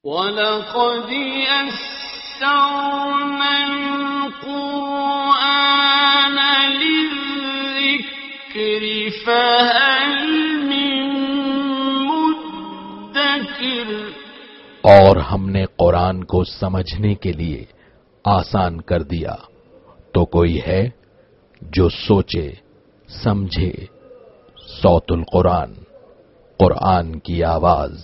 وَلَقَدْ يَسَّرْنَا الْقُرْآنَ لِلذِّكْرِ فَهَلْ مِن مُّدَّكِرٍ۔ اور ہم نے قرآن کو سمجھنے کے لیے آسان کر دیا، تو کوئی ہے جو سوچے سمجھے۔ صوت القرآن، قرآن کی آواز۔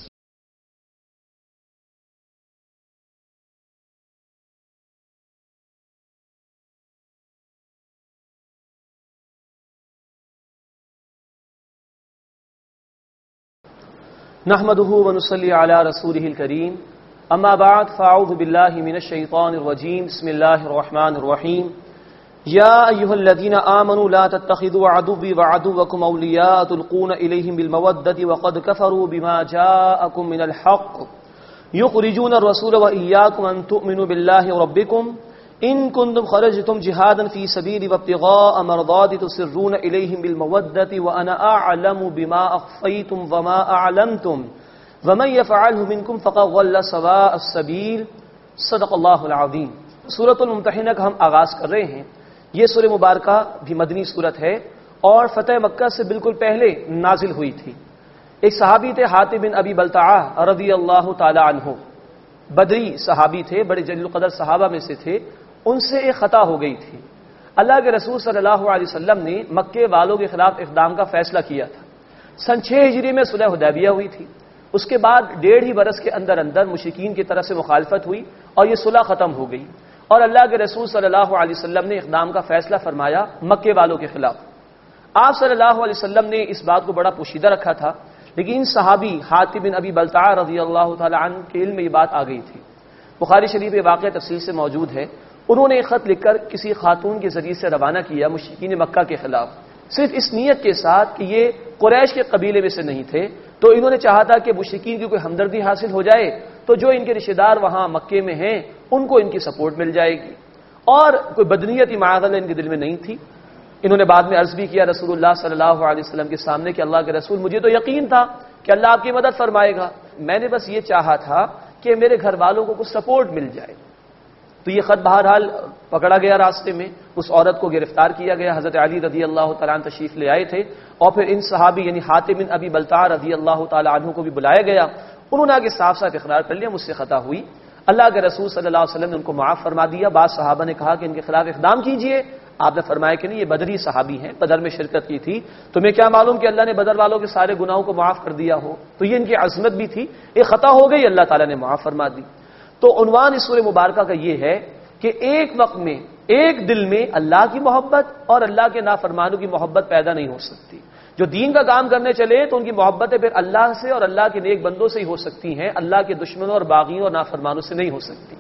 نحمده ونصلي على رسوله الكريم اما بعد فاعوذ بالله من الشيطان الرجيم بسم الله الرحمن الرحيم يا ايها الذين امنوا لا تتخذوا عدوي وعدوكم اولياء تلقون اليهم بالمودة وقد كفروا بما جاءكم من الحق يخرجون الرسول واياكم ان تؤمنوا بالله ربكم ان كنتم خرجتم جهادا في سبيلي وابتغاء مرضاتي تسرون اليهم بالمودة وانا اعلم بما اخفيتم وما اعلنتم ومن يفعله منكم فقد ضل سواء السبيل صدق اللہ العظیم۔ سورۃ الممتحنہ کا ہم آغاز کر رہے ہیں۔ یہ سورہ مبارکہ بھی مدنی سورت ہے اور فتح مکہ سے بالکل پہلے نازل ہوئی تھی۔ ایک صحابی تھے حاتب بن ابی بلتعہ رضی اللہ تعالی عنہ، بدری صحابی تھے، بڑے جلیل القدر صحابہ میں سے تھے۔ ان سے ایک خطا ہو گئی تھی۔ اللہ کے رسول صلی اللہ علیہ وسلم نے مکے والوں کے خلاف اقدام کا فیصلہ کیا تھا۔ سن 6 ہجری میں صلح حدیبیہ ہوئی تھی۔ اس کے بعد 1.5 ہی برس کے اندر اندر مشرکین کی طرف سے مخالفت ہوئی اور یہ صلح ختم ہو گئی، اور اللہ کے رسول صلی اللہ علیہ وسلم نے اقدام کا فیصلہ فرمایا مکے والوں کے خلاف۔ آپ صلی اللہ علیہ وسلم نے اس بات کو بڑا پوشیدہ رکھا تھا، لیکن ان صحابی حاتب بن ابی بلتعہ رضی اللہ تعالی عنہ کے علم میں یہ بات آ گئی تھی۔ بخاری شریف یہ واقعہ تفصیل سے موجود ہے۔ انہوں نے ایک خط لکھ کر کسی خاتون کے ذریعے سے روانہ کیا مشرکین مکہ کے خلاف، صرف اس نیت کے ساتھ کہ یہ قریش کے قبیلے میں سے نہیں تھے، تو انہوں نے چاہا تھا کہ مشرکین کی کوئی ہمدردی حاصل ہو جائے، تو جو ان کے رشتہ دار وہاں مکے میں ہیں ان کو ان کی سپورٹ مل جائے گی، اور کوئی بدنیت معاذ اللہ ان کے دل میں نہیں تھی۔ انہوں نے بعد میں عرض بھی کیا رسول اللہ صلی اللہ علیہ وسلم کے سامنے کہ اللہ کے رسول، مجھے تو یقین تھا کہ اللہ آپ کی مدد فرمائے گا، میں نے بس یہ چاہا تھا کہ میرے گھر والوں کو کچھ سپورٹ مل جائے۔ تو یہ خط بہرحال پکڑا گیا، راستے میں اس عورت کو گرفتار کیا گیا۔ حضرت علی رضی اللہ تعالیٰ عنہ تشریف لے آئے تھے، اور پھر ان صحابی یعنی حاتب بن ابی بلتعہ رضی اللہ تعالیٰ عنہ کو بھی بلایا گیا۔ انہوں نے آگے صاف صاف اقرار کر لیا مجھ سے خطا ہوئی۔ اللہ کے رسول صلی اللہ علیہ وسلم نے ان کو معاف فرما دیا۔ بعض صحابہ نے کہا کہ ان کے خلاف اقدام کیجئے، آپ نے فرمایا کہ نہیں، یہ بدری صحابی ہیں، بدر میں شرکت کی تھی، تمہیں کیا معلوم کہ اللہ نے بدر والوں کے سارے گناہوں کو معاف کر دیا ہو۔ تو یہ ان کی عظمت بھی تھی، ایک خطا ہو گئی، اللہ تعالیٰ نے معاف فرما دی۔ تو عنوان اس سورہ مبارکہ کا یہ ہے کہ ایک وقت میں ایک دل میں اللہ کی محبت اور اللہ کے نافرمانوں کی محبت پیدا نہیں ہو سکتی۔ جو دین کا کام کرنے چلے تو ان کی محبتیں پھر اللہ سے اور اللہ کے نیک بندوں سے ہی ہو سکتی ہیں، اللہ کے دشمنوں اور باغیوں اور نافرمانوں سے نہیں ہو سکتی۔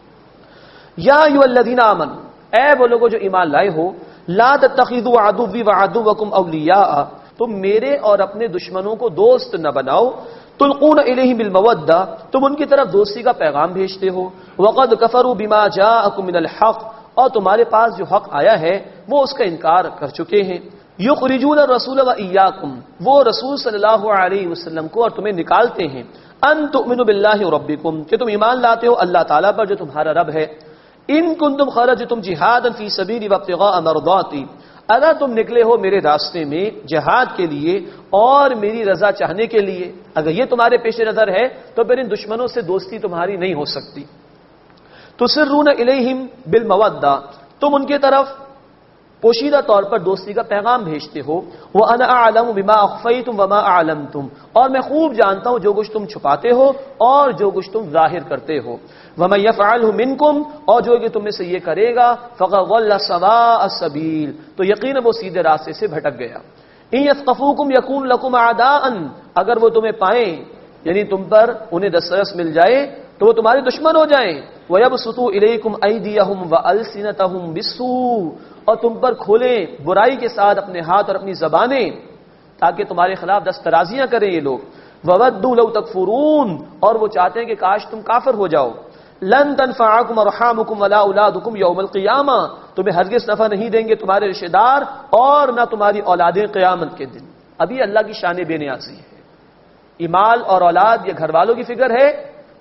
یا ایھا الذین آمنوا، اے وہ لوگوں جو ایمان لائے ہو، لا تتخذوا عدوی وعدوکم اولیاء، تم میرے اور اپنے دشمنوں کو دوست نہ بناؤ، تلقون الیہم بالمودہ، تم ان کی طرف دوستی کا پیغام بھیجتے ہو، وقد کفروا بما جاءکم من الحق، اور تمہارے پاس جو حق آیا ہے وہ اس کا انکار کر چکے ہیں۔ یخرجون الرسول وایاکم، وہ رسول صلی اللہ علیہ وسلم کو اور تمہیں نکالتے ہیں، ان تؤمنوا باللہ ربکم، کہ تم ایمان لاتے ہو اللہ تعالیٰ پر جو تمہارا رب ہے۔ ان کنتم خرجتم جہادا فی سبیلی وابتغاء مرضاتی، اگر تم نکلے ہو میرے راستے میں جہاد کے لیے اور میری رضا چاہنے کے لیے، اگر یہ تمہارے پیش نظر ہے تو پھر ان دشمنوں سے دوستی تمہاری نہیں ہو سکتی۔ تسرون الیہم بالمودہ، تم ان کی طرف پوشیدہ طور پر دوستی کا پیغام بھیجتے ہو۔ وَأَنَا أَعْلَمُ بِمَا أَخْفَيْتُمْ وَمَا أَعْلَنْتُمْ، اور میں خوب جانتا ہوں جو کچھ تم چھپاتے ہو اور جو کچھ تم ظاہر کرتے ہو۔ وَمَن يَفْعَلْهُ مِنْكُمْ، اور جو کہ تم میں سے یہ کرے گا، فَقَدْ ضَلَّ سَوَاءَ السَّبِيلِ، تو یقیناً وہ سیدھے راستے سے بھٹک گیا۔ إِن يَثْقَفُوكُمْ يَكُونُ لَكُمْ أَعْدَاءً، اگر وہ تمہیں پائیں یعنی تم پر انہیں دسترس مل جائے تو وہ تمہارے دشمن ہو جائیں۔ وَيَبْسُطُوا إِلَيْكُمْ أَيْدِيَهُمْ وَأَلْسِنَتَهُمْ بِالسُّوءِ، اور تم پر کھولیں برائی کے ساتھ اپنے ہاتھ اور اپنی زبانیں، تاکہ تمہارے خلاف دست درازیاں کریں یہ لوگ۔ وَوَدُّوا لَوْ تَكْفُرُونَ، اور وہ چاہتے ہیں کہ کاش تم کافر ہو جاؤ۔ لَن تَنفَعَكُمْ أَرْحَامُكُمْ وَلَا أَوْلَادُكُمْ يَوْمَ الْقِيَامَةِ، تمہیں ہرگز نفع نہیں دیں گے تمہارے رشتہ دار اور نہ تمہاری اولادیں قیامت کے دن۔ ابھی اللہ کی شان بے نیازی ہے، مال اور اولاد یا گھر والوں کی فکر ہے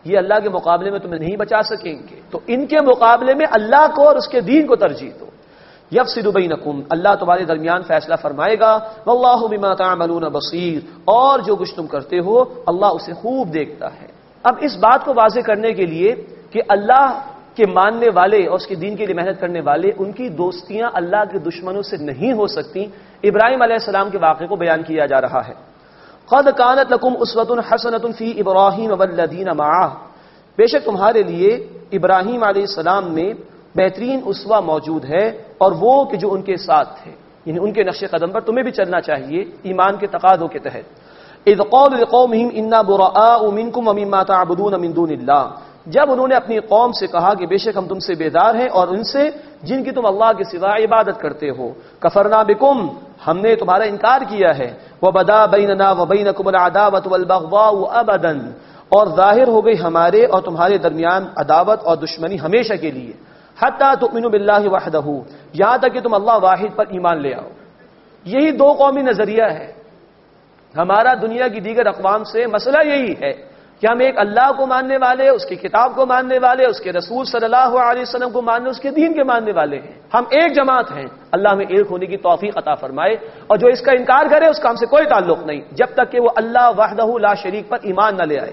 یہ اللہ کے مقابلے میں تمہیں نہیں بچا سکیں گے، تو ان کے مقابلے میں اللہ کو اور اس کے دین کو ترجیح دو۔ یفصل بینکم، اللہ تمہارے درمیان فیصلہ فرمائے گا، واللہ بما تعملون بصیر، اور جو کچھ تم کرتے ہو اللہ اسے خوب دیکھتا ہے۔ اب اس بات کو واضح کرنے کے لیے کہ اللہ کے ماننے والے اور اس کے دین کے لیے محنت کرنے والے، ان کی دوستیاں اللہ کے دشمنوں سے نہیں ہو سکتی، ابراہیم علیہ السلام کے واقعے کو بیان کیا جا رہا ہے۔ قد کانت لکم اسوۃ حسنۃ فی ابراہیم والذین معہ، بے شک تمہارے لیے ابراہیم علیہ السلام میں بہترین اسوہ موجود ہے، اور وہ کہ جو ان کے ساتھ تھے، یعنی ان کے نقش قدم پر تمہیں بھی چلنا چاہیے ایمان کے تقاضوں کے تحت۔ اذ قالوا لقومهم انا براء منکم ومما تعبدون من دون اللہ، جب انہوں نے اپنی قوم سے کہا کہ بے شک ہم تم سے بیدار ہیں اور ان سے جن کی تم اللہ کے سوا عبادت کرتے ہو، کفرنا بکم، ہم نے تمہارا انکار کیا ہے، وبدا بیننا وبینکم العداوۃ والبغضاء ابدا، اور ظاہر ہو گئی ہمارے اور تمہارے درمیان عداوت اور دشمنی ہمیشہ کے لیے، حتی تؤمنوا باللہ وحدہ، یہاں تک کہ تم اللہ واحد پر ایمان لے آؤ۔ یہی دو قومی نظریہ ہے ہمارا دنیا کی دیگر اقوام سے، مسئلہ یہی ہے کہ ہم ایک اللہ کو ماننے والے، اس کی کتاب کو ماننے والے، اس کے رسول صلی اللہ علیہ وسلم کو ماننے، اس کے دین کے ماننے والے ہیں، ہم ایک جماعت ہیں۔ اللہ ہمیں ایک ہونے کی توفیق عطا فرمائے، اور جو اس کا انکار کرے اس کا ہم سے کوئی تعلق نہیں جب تک کہ وہ اللہ وحدہ لا شریک پر ایمان نہ لے آئے۔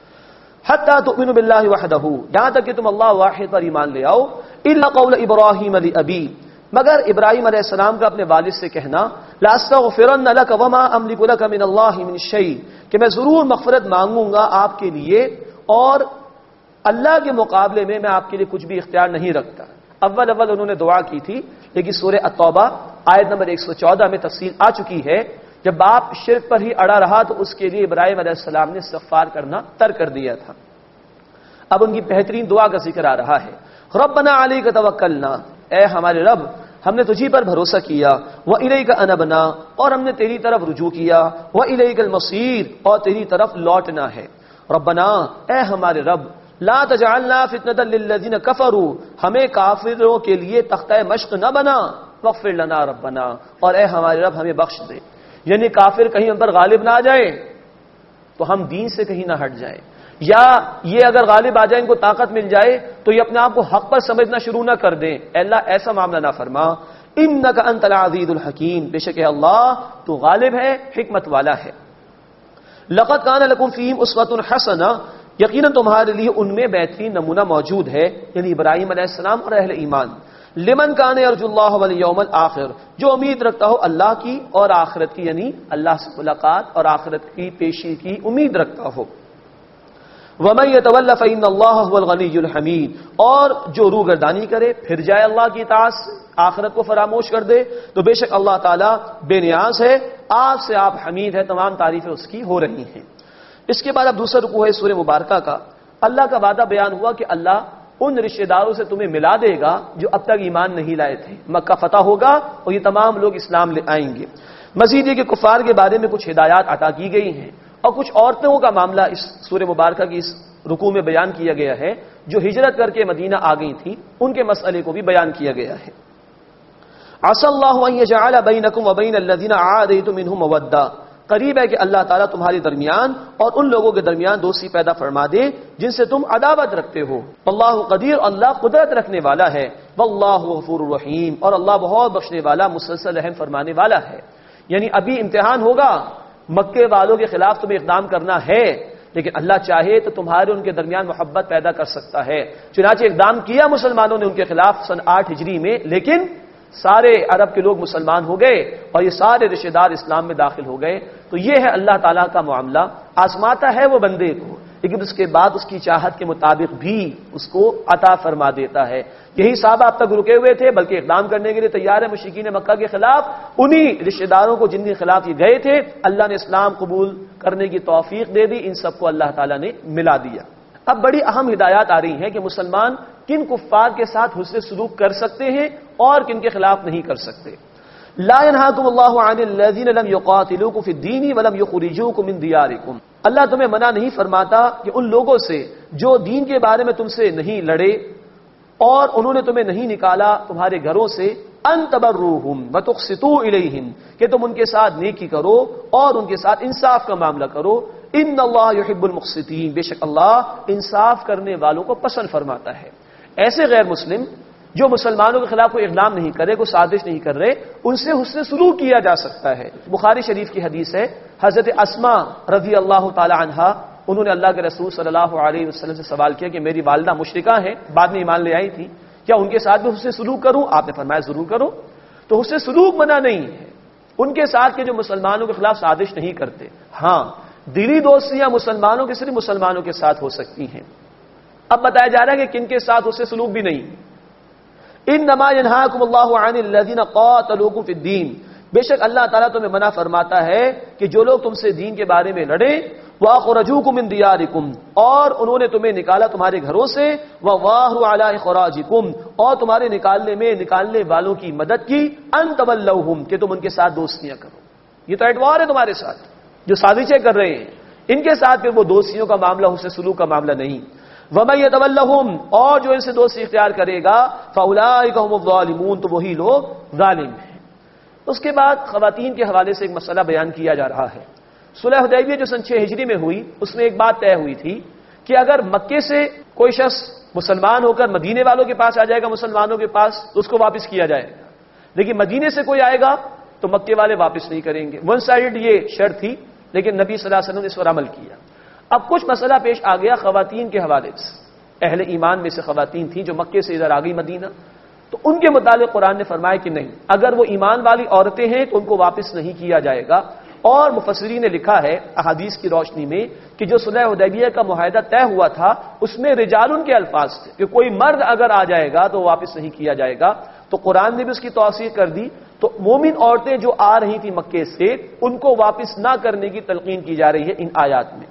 حتی تؤمنوا باللہ وحدہ، یہاں تک کہ تم اللہ واحد پر ایمان لے آؤ۔ الا قول ابراہیم لابی، مگر ابراہیم علیہ السلام کا اپنے والد سے کہنا، لاستغفرن لک وما املک لک من اللہ من شیء، کہ میں ضرور مغفرت مانگوں گا آپ کے لیے اور اللہ کے مقابلے میں آپ کے لیے کچھ بھی اختیار نہیں رکھتا۔ اول انہوں نے دعا کی تھی، لیکن سورہ التوبہ آیت نمبر 114 میں تفصیل آ چکی ہے، جب باپ شرک پر ہی اڑا رہا تو اس کے لیے ابراہیم علیہ السلام نے استغفار کرنا ترک کر دیا تھا۔ اب ان کی بہترین دعا کا ذکر آ رہا ہے، ربنا علیک توکلنا، اے ہمارے رب ہم نے تجھی پر بھروسہ کیا، وَإِلَيْكَ أَنَبْنَا، اور ہم نے تیری طرف رجوع کیا، وَإِلَيْكَ الْمَصِيرُ، اور تیری طرف لوٹنا ہے۔ ربنا، اے ہمارے رب، لا تجعلنا فتنة للذین کفروا، ہمیں کافروں کے لیے تختہ مشق نہ بنا، واغفر لنا ربنا، اور اے ہمارے رب ہمیں بخش دے، یعنی کافر کہیں ہم پر غالب نہ آ جائے تو ہم دین سے کہیں نہ ہٹ جائیں، یا یہ اگر غالب آ جائے ان کو طاقت مل جائے تو یہ اپنے آپ کو حق پر سمجھنا شروع نہ کر دیں۔ اے اللہ ایسا معاملہ نہ فرما، انک انت العزیز الحکیم، بے شک اللہ تو غالب ہے، حکمت والا ہے۔ لقد کان لکم فیہم اسوۃ حسنہ، یقیناً تمہارے لیے ان میں بہترین نمونہ موجود ہے، یعنی ابراہیم علیہ السلام اور اہل ایمان، لمن کان یرجو اللہ والیوم الآخر، جو امید رکھتا ہو اللہ کی اور آخرت کی، یعنی اللہ سے ملاقات اور آخرت کی پیشی کی امید رکھتا ہو۔ وَمَن يَتَوَلَّ فَإِنَّ اللَّهَ هُوَ الْغَنِيُّ الْحَمِيدُ، اور جو روگردانی کرے پھر جائے اللہ کی اطاعت سے، آخرت کو فراموش کر دے، تو بے شک اللہ تعالیٰ بے نیاز ہے، آپ سے آپ حمید ہے، تمام تعریفیں اس کی ہو رہی ہیں۔ اس کے بعد اب دوسرا رکوع ہے سورہ مبارکہ کا۔ اللہ کا وعدہ بیان ہوا کہ اللہ ان رشتہ داروں سے تمہیں ملا دے گا جو اب تک ایمان نہیں لائے تھے، مکہ فتح ہوگا اور یہ تمام لوگ اسلام لے آئیں گے۔ مزید یہ کہ کفار کے بارے میں کچھ ہدایات عطا کی گئی ہیں، اور کچھ عورتوں کا معاملہ اس سورہ مبارکہ کی اس رکوع میں بیان کیا گیا ہے جو ہجرت کر کے مدینہ آ گئی تھیں، ان کے مسئلے کو بھی بیان کیا گیا ہے۔ عسى الله ان يجعل بينكم وبين الذين عاديتم منهم مودة، قریب ہے کہ اللہ تعالیٰ تمہارے درمیان اور ان لوگوں کے درمیان دوستی پیدا فرما دے جن سے تم عداوت رکھتے ہو۔ واللہ قدیر، اللہ قدرت رکھنے والا ہے، واللہ غفور الرحیم، اور اللہ بہت بخشنے والا مسلسل رحم فرمانے والا ہے۔ یعنی ابھی امتحان ہوگا، مکے والوں کے خلاف تمہیں اقدام کرنا ہے، لیکن اللہ چاہے تو تمہارے ان کے درمیان محبت پیدا کر سکتا ہے۔ چنانچہ اقدام کیا مسلمانوں نے ان کے خلاف سن 8 ہجری میں، لیکن سارے عرب کے لوگ مسلمان ہو گئے اور یہ سارے رشتہ دار اسلام میں داخل ہو گئے۔ تو یہ ہے اللہ تعالیٰ کا معاملہ، آزماتا ہے وہ بندے کو، لیکن اس کے بعد اس کی چاہت کے مطابق بھی اس کو عطا فرما دیتا ہے۔ یہی صحابہ اب تک رکے ہوئے تھے، بلکہ اقدام کرنے کے لیے تیار ہے مشرکین مکہ کے خلاف، انہی رشتہ داروں کو جن کے خلاف یہ گئے تھے اللہ نے اسلام قبول کرنے کی توفیق دے دی، ان سب کو اللہ تعالیٰ نے ملا دیا۔ اب بڑی اہم ہدایات آ رہی ہیں کہ مسلمان کن کفار کے ساتھ حسن سلوک کر سکتے ہیں اور کن کے خلاف نہیں کر سکتے۔ لا ينهاكم الله عن الذين لم يقاتلوكم في الدين ولم يخرجوكم من دياركم، اللہ تمہیں منع نہیں فرماتا کہ ان لوگوں سے جو دین کے بارے میں تم سے نہیں لڑے اور انہوں نے تمہیں نہیں نکالا تمہارے گھروں سے، ان تبروہم وتقسطوا الیہم، کہ تم ان کے ساتھ نیکی کرو اور ان کے ساتھ انصاف کا معاملہ کرو۔ ان اللہ یحب المقسطین، بے شک اللہ انصاف کرنے والوں کو پسند فرماتا ہے۔ ایسے غیر مسلم جو مسلمانوں کے خلاف کوئی اقدام نہیں کرے، کوئی سازش نہیں کر رہے، ان سے حسن سلوک کیا جا سکتا ہے۔ بخاری شریف کی حدیث ہے، حضرت اسماء رضی اللہ تعالی عنہا، انہوں نے اللہ کے رسول صلی اللہ علیہ وسلم سے سوال کیا کہ میری والدہ مشرکہ ہیں، بعد میں ایمان لے آئی تھی، کیا ان کے ساتھ بھی حسن سلوک کروں؟ آپ نے فرمایا ضرور کرو۔ تو حسن سلوک منع نہیں ہے ان کے ساتھ کہ جو مسلمانوں کے خلاف سازش نہیں کرتے، ہاں دلی دوستیاں مسلمانوں کے صرف مسلمانوں کے ساتھ ہو سکتی ہیں۔ اب بتایا جا رہا ہے کہ کن کے ساتھ حسن سلوک بھی نہیں۔ انما ینہاکم اللہ عن الذین قاتلوکم فی الدین، بے شک اللہ تعالیٰ تمہیں منع فرماتا ہے کہ جو لوگ تم سے دین کے بارے میں لڑے، وَأَخْرَجُوكُم مِّن دِيَارِكُمْ، اور انہوں نے تمہیں نکالا تمہارے گھروں سے، وَظَاهَرُوا عَلَىٰ إِخْرَاجِكُمْ، اور تمہارے نکالنے والوں کی مدد کی، أَن تَوَلَّوْهُمْ، کہ تم ان کے ساتھ دوستیاں کرو۔ یہ تو اعتبار ہے تمہارے ساتھ جو سازشیں کر رہے ہیں، ان کے ساتھ پھر وہ دوستیوں کا معاملہ، حسن سلوک کا معاملہ نہیں۔ وَمَن يَتَوَلَّهُمْ، اور جو ان سے دوستی اختیار کرے گا، فَأُولَٰئِكَ هُمُ الظَّالِمُونَ، تو وہی لوگ ظالم ہیں۔ اس کے بعد خواتین کے حوالے سے ایک مسئلہ بیان کیا جا رہا ہے۔ صلح حدیبیہ جو سن 6 ہجری میں ہوئی، اس میں ایک بات طے ہوئی تھی کہ اگر مکے سے کوئی شخص مسلمان ہو کر مدینے والوں کے پاس آ جائے گا، مسلمانوں کے پاس، تو اس کو واپس کیا جائے گا، لیکن مدینے سے کوئی آئے گا تو مکے والے واپس نہیں کریں گے۔ ون سائیڈ یہ شرط تھی، لیکن نبی صلی اللہ علیہ وسلم نے اس پر عمل کیا۔ اب کچھ مسئلہ پیش آ گیا خواتین کے حوالے سے، اہل ایمان میں سے خواتین تھیں جو مکے سے ادھر آ گئی مدینہ، تو ان کے متعلق قرآن نے فرمایا کہ نہیں، اگر وہ ایمان والی عورتیں ہیں تو ان کو واپس نہیں کیا جائے گا۔ اور مفسرین نے لکھا ہے احادیث کی روشنی میں کہ جو صلح حدیبیہ کا معاہدہ طے ہوا تھا اس میں رجال کے الفاظ تھے کہ کوئی مرد اگر آ جائے گا تو واپس نہیں کیا جائے گا، تو قرآن نے بھی اس کی توثیق کر دی۔ تو مومن عورتیں جو آ رہی تھیں مکے سے، ان کو واپس نہ کرنے کی تلقین کی جا رہی ہے ان آیات میں۔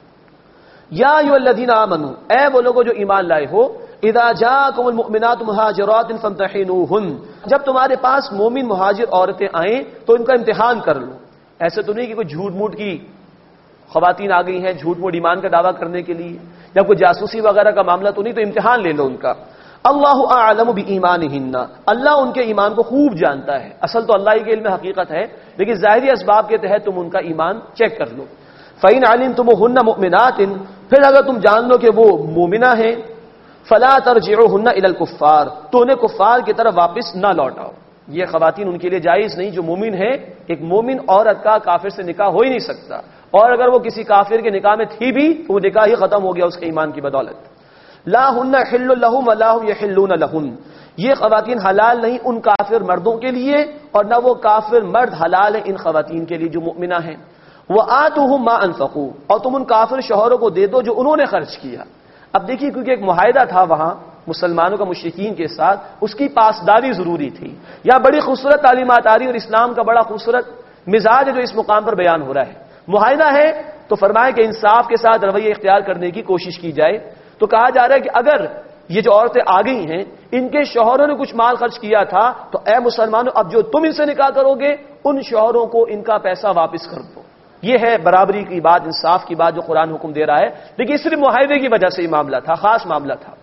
یا ایھا الذین آمنوا، اے وہ لوگوں جو ایمان لائے ہو، اذا جاءکم المؤمنات مہاجرات فامتحنوہن، جب تمہارے پاس مومن مہاجر عورتیں آئیں تو ان کا امتحان کر لو۔ ایسے تو نہیں کہ کوئی جھوٹ موٹ کی خواتین آ گئی ہیں جھوٹ موٹ ایمان کا دعویٰ کرنے کے لیے، یا کوئی جاسوسی وغیرہ کا معاملہ تو نہیں، تو امتحان لے لو ان کا۔ اللہ اعلم بایمانہن، اللہ ان کے ایمان کو خوب جانتا ہے، اصل تو اللہ ہی کے علم حقیقت ہے، لیکن ظاہری اسباب کے تحت تم ان کا ایمان چیک کر لو۔ فإن علمتموهن مؤمنات، پھر اگر تم جان لو کہ وہ مومنہ ہیں، فلا ترجعوهن الى الكفار، تو انہیں کفار کی طرف واپس نہ لوٹاؤ۔ یہ خواتین ان کے لیے جائز نہیں جو مومن ہے، ایک مومن عورت کا کافر سے نکاح ہو ہی نہیں سکتا، اور اگر وہ کسی کافر کے نکاح میں تھی بھی تو وہ نکاح ہی ختم ہو گیا اس کے ایمان کی بدولت۔ لا ہن حل لہم ولا ہم یحلون لہن، یہ خواتین حلال نہیں ان کافر مردوں کے لیے، اور نہ وہ کافر مرد حلال ہیں ان خواتین کے لیے جو مؤمنہ ہیں۔ وآتوہم ما انفقوا، اور تم ان کافر شوہروں کو دے دو جو انہوں نے خرچ کیا۔ اب دیکھیے کیونکہ ایک معاہدہ تھا وہاں مسلمانوں کا مشرکین کے ساتھ، اس کی پاسداری ضروری تھی۔ یا بڑی خوبصورت تعلیمات آ رہی اور اسلام کا بڑا خوبصورت مزاج ہے جو اس مقام پر بیان ہو رہا ہے۔ معاہدہ ہے تو فرمایا کہ انصاف کے ساتھ رویہ اختیار کرنے کی کوشش کی جائے۔ تو کہا جا رہا ہے کہ اگر یہ جو عورتیں آ گئی ہیں ان کے شوہروں نے کچھ مال خرچ کیا تھا تو اے مسلمانوں اب جو تم ان سے نکاح کرو گے ان شوہروں کو ان کا پیسہ واپس کر دو۔ یہ ہے برابری کی بات، انصاف کی بات جو قرآن حکم دے رہا ہے، لیکن صرف معاہدے کی وجہ سے یہ معاملہ تھا، خاص معاملہ تھا۔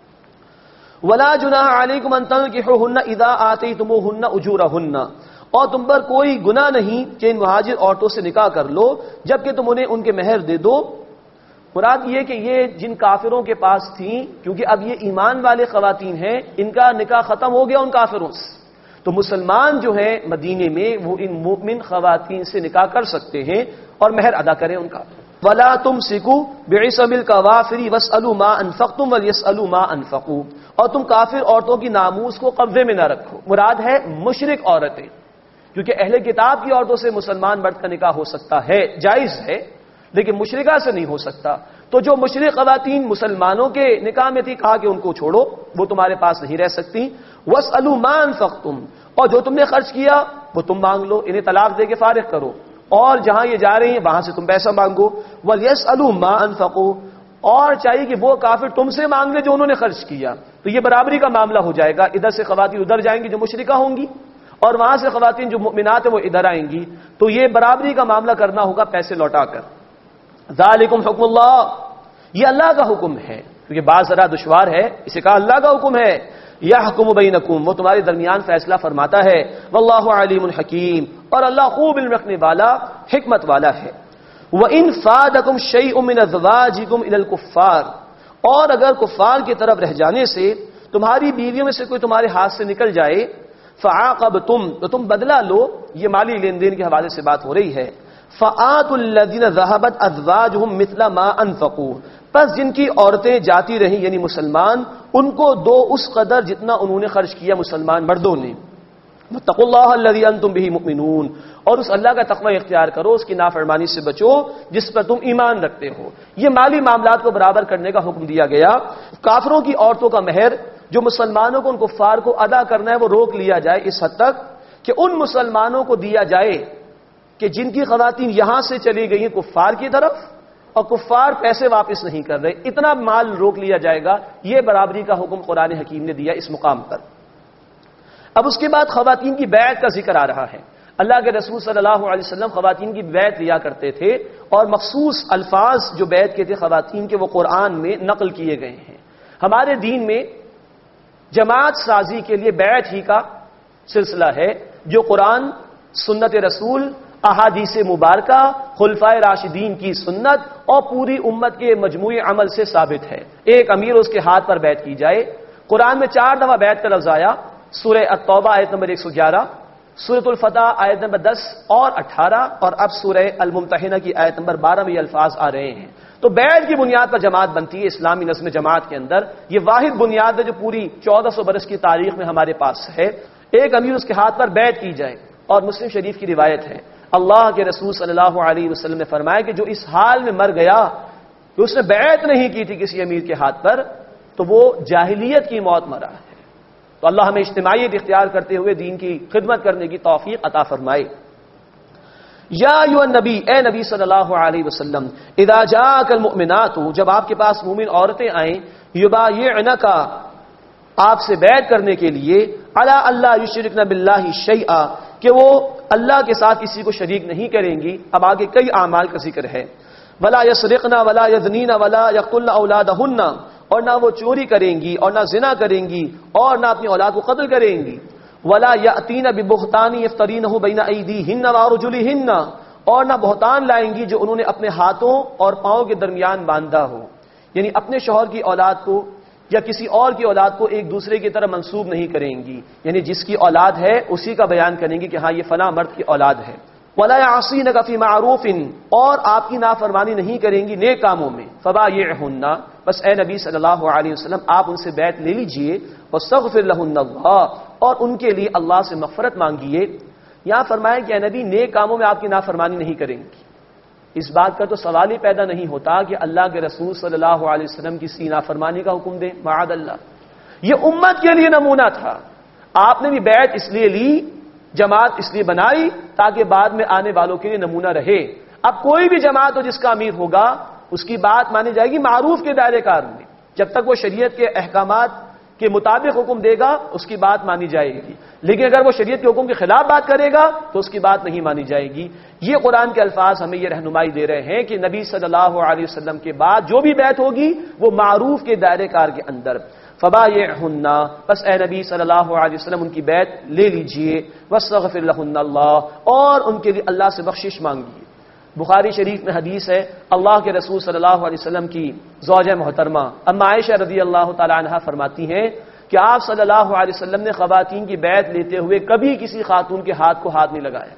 ولا جناح علیکم ان تنکحوهن اذا آتیتموهن اجورهن، اور تم پر کوئی گناہ نہیں کہ ان مہاجر عورتوں سے نکاح کر لو جبکہ تم انہیں ان کے مہر دے دو۔ مراد یہ کہ یہ جن کافروں کے پاس تھیں، کیونکہ اب یہ ایمان والے خواتین ہیں، ان کا نکاح ختم ہو گیا ان کافروں سے، تو مسلمان جو ہیں مدینے میں وہ ان مومن خواتین سے نکاح کر سکتے ہیں اور مہر ادا کریں ان کا۔ ولا تمسکوا بعصم الکوافر واسألوا ما انفقتم وليسألوا ما انفقوا، اور تم کافر عورتوں کی ناموس کو قبضے میں نہ رکھو۔ مراد ہے مشرک عورتیں، کیونکہ اہل کتاب کی عورتوں سے مسلمان مرد کا نکاح ہو سکتا ہے، جائز ہے، لیکن مشرکہ سے نہیں ہو سکتا۔ تو جو مشرک خواتین مسلمانوں کے نکاح میں تھی کہا کہ ان کو چھوڑو، وہ تمہارے پاس نہیں رہ سکتی۔ واسألوا ما انفقتم، اور جو تم نے خرچ کیا وہ تم مانگ لو، انہیں طلاق دے کے فارغ کرو، اور جہاں یہ جا رہی ہیں وہاں سے تم پیسہ مانگو۔ وَلْيَسْأَلُوا مَا أَنفَقُوا، اور چاہیے کہ وہ کافر تم سے مانگ لے جو انہوں نے خرچ کیا، تو یہ برابری کا معاملہ ہو جائے گا۔ ادھر سے خواتین ادھر جائیں گی جو مشرکہ ہوں گی، اور وہاں سے خواتین جو مؤمنات ہیں وہ ادھر آئیں گی، تو یہ برابری کا معاملہ کرنا ہوگا پیسے لوٹا کر۔ ذالکم حکم اللہ، یہ اللہ کا حکم ہے، کیونکہ بات ذرا دشوار ہے، اسے کہا اللہ کا حکم ہے۔ یحکم بینکم، وہ تمہارے درمیان فیصلہ فرماتا ہے۔ واللہ علیم حکیم، اور اللہ خوب علم رکھنے والا، حکمت والا ہے۔ وَإِنْ فَادَكُمْ شَيْءٌ مِّنْ أَزْوَاجِكُمْ إِلَى الْكُفَّارِ، اور اگر کفار کی طرف رہ جانے سے تمہاری بیویوں میں سے کوئی تمہارے ہاتھ سے نکل جائے، فَعَاقَبْتُمْ، تو تم بدلہ لو، یہ مالی لین دین کے حوالے سے بات ہو رہی ہے، فَآتُوا الَّذِينَ ذَهَبَتْ أَزْوَاجُهُمْ مِثْلَ مَا أَنفَقُوا، پس جن کی عورتیں جاتی رہیں یعنی مسلمان، ان کو دو اس قدر جتنا انہوں نے خرچ کیا مسلمان مردوں نے، وَاتَّقُوا اللَّهَ الَّذِي أَنْتُمْ بِهِ مُؤْمِنُونَ، اور اس اللہ کا تقوی اختیار کرو، اس کی نافرمانی سے بچو جس پر تم ایمان رکھتے ہو۔ یہ مالی معاملات کو برابر کرنے کا حکم دیا گیا۔ کافروں کی عورتوں کا مہر جو مسلمانوں کو ان کفار کو ادا کرنا ہے وہ روک لیا جائے اس حد تک کہ ان مسلمانوں کو دیا جائے کہ جن کی خواتین یہاں سے چلی گئی ہیں کفار کی طرف اور کفار پیسے واپس نہیں کر رہے، اتنا مال روک لیا جائے گا۔ یہ برابری کا حکم قرآن حکیم نے دیا اس مقام پر۔ اب اس کے بعد خواتین کی بیعت کا ذکر آ رہا ہے۔ اللہ کے رسول صلی اللہ علیہ وسلم خواتین کی بیعت لیا کرتے تھے، اور مخصوص الفاظ جو بیعت کے تھے خواتین کے وہ قرآن میں نقل کیے گئے ہیں۔ ہمارے دین میں جماعت سازی کے لیے بیعت ہی کا سلسلہ ہے جو قرآن، سنت رسول، احادیث مبارکہ، خلفائے راشدین کی سنت اور پوری امت کے مجموعی عمل سے ثابت ہے۔ ایک امیر اس کے ہاتھ پر بیعت کی جائے۔ قرآن میں 4 دفعہ بیعت کا لفظ آیا، سورہ التوبہ آیت نمبر 111، سورۃ الفتح آیت نمبر 10 اور 18، اور اب سورہ الممتحنہ کی آیت نمبر 12 میں یہ الفاظ آ رہے ہیں۔ تو بیعت کی بنیاد پر جماعت بنتی ہے اسلامی نظم جماعت کے اندر۔ یہ واحد بنیاد ہے جو پوری 1400 برس کی تاریخ میں ہمارے پاس ہے۔ ایک امیر اس کے ہاتھ پر بیعت کی جائے، اور مسلم شریف کی روایت ہے اللہ کے رسول صلی اللہ علیہ وسلم نے فرمایا کہ جو اس حال میں مر گیا کہ اس نے بیعت نہیں کی تھی کسی امیر کے ہاتھ پر، تو وہ جاہلیت کی موت مرا ہے۔ تو اللہ ہمیں اجتماعیت اختیار کرتے ہوئے دین کی خدمت کرنے کی توفیق عطا فرمائے۔ یا ایھا النبی، اے نبی صلی اللہ علیہ وسلم، اذا جاءک المؤمنات، جب آپ کے پاس مومن عورتیں آئیں، یبایعنک، آپ سے بیعت کرنے کے لیے، علی اللہ یشرکن باللہ شیئا، کہ وہ اللہ کے ساتھ کسی کو شریک نہیں کریں گی۔ اب آگے کئی اعمال کا ذکر ہے، ولا یسرقن ولا یزنین ولا یقتلن اولادہن، اور نہ وہ چوری کریں گی اور نہ زنا کریں گی اور نہ اپنی اولاد کو قتل کریں گی، ولا یاتین ببہتان یفترینہ بین ایدیہن وارجلہن، اور نہ بہتان لائیں گی جو انہوں نے اپنے ہاتھوں اور پاؤں کے درمیان باندھا ہو، یعنی اپنے شوہر کی اولاد کو یا کسی اور کی اولاد کو ایک دوسرے کی طرح منسوب نہیں کریں گی، یعنی جس کی اولاد ہے اسی کا بیان کریں گی کہ ہاں یہ فلاں مرد کی اولاد ہے۔ وَلَا يَعْصِينَكَ فِي مَعْرُوفٍ، اور آپ کی نافرمانی نہیں کریں گی نیک کاموں میں، فَبَايِعْهُنَّ، بس اے نبی صلی اللہ علیہ وسلم آپ ان سے بیعت لے لیجئے، وَاسْتَغْفِرْ لَهُنَّ اللَّهُ، اور ان کے لیے اللہ سے مغفرت مانگیے۔ یہاں فرمایا کہ اے نبی نیک کاموں میں آپ کی نافرمانی نہیں کریں گی۔ اس بات کا تو سوال ہی پیدا نہیں ہوتا کہ اللہ کے رسول صلی اللہ علیہ وسلم کسی نافرمانی کا حکم دیں، معاذ اللہ۔ یہ امت کے لیے نمونہ تھا، آپ نے بھی بیعت اس لیے لی، جماعت اس لیے بنائی تاکہ بعد میں آنے والوں کے لیے نمونہ رہے۔ اب کوئی بھی جماعت ہو جس کا امیر ہوگا اس کی بات مانی جائے گی معروف کے دائرے کار میں، جب تک وہ شریعت کے احکامات کے مطابق حکم دے گا اس کی بات مانی جائے گی، لیکن اگر وہ شریعت کے حکم کے خلاف بات کرے گا تو اس کی بات نہیں مانی جائے گی۔ یہ قرآن کے الفاظ ہمیں یہ رہنمائی دے رہے ہیں کہ نبی صلی اللہ علیہ وسلم کے بعد جو بھی بیعت ہوگی وہ معروف کے دائرے کار کے اندر۔ فبایعہن، بس اے نبی صلی اللہ علیہ وسلم ان کی بیعت لے لیجئے، واستغفر لہن اللہ، اور ان کے لیے اللہ سے بخشش مانگیے۔ بخاری شریف میں حدیث ہے، اللہ کے رسول صلی اللہ علیہ وسلم کی زوجہ محترمہ اما عائشہ رضی اللہ تعالی عنہا فرماتی ہیں کہ آپ صلی اللہ علیہ وسلم نے خواتین کی بیعت لیتے ہوئے کبھی کسی خاتون کے ہاتھ کو ہاتھ نہیں لگایا۔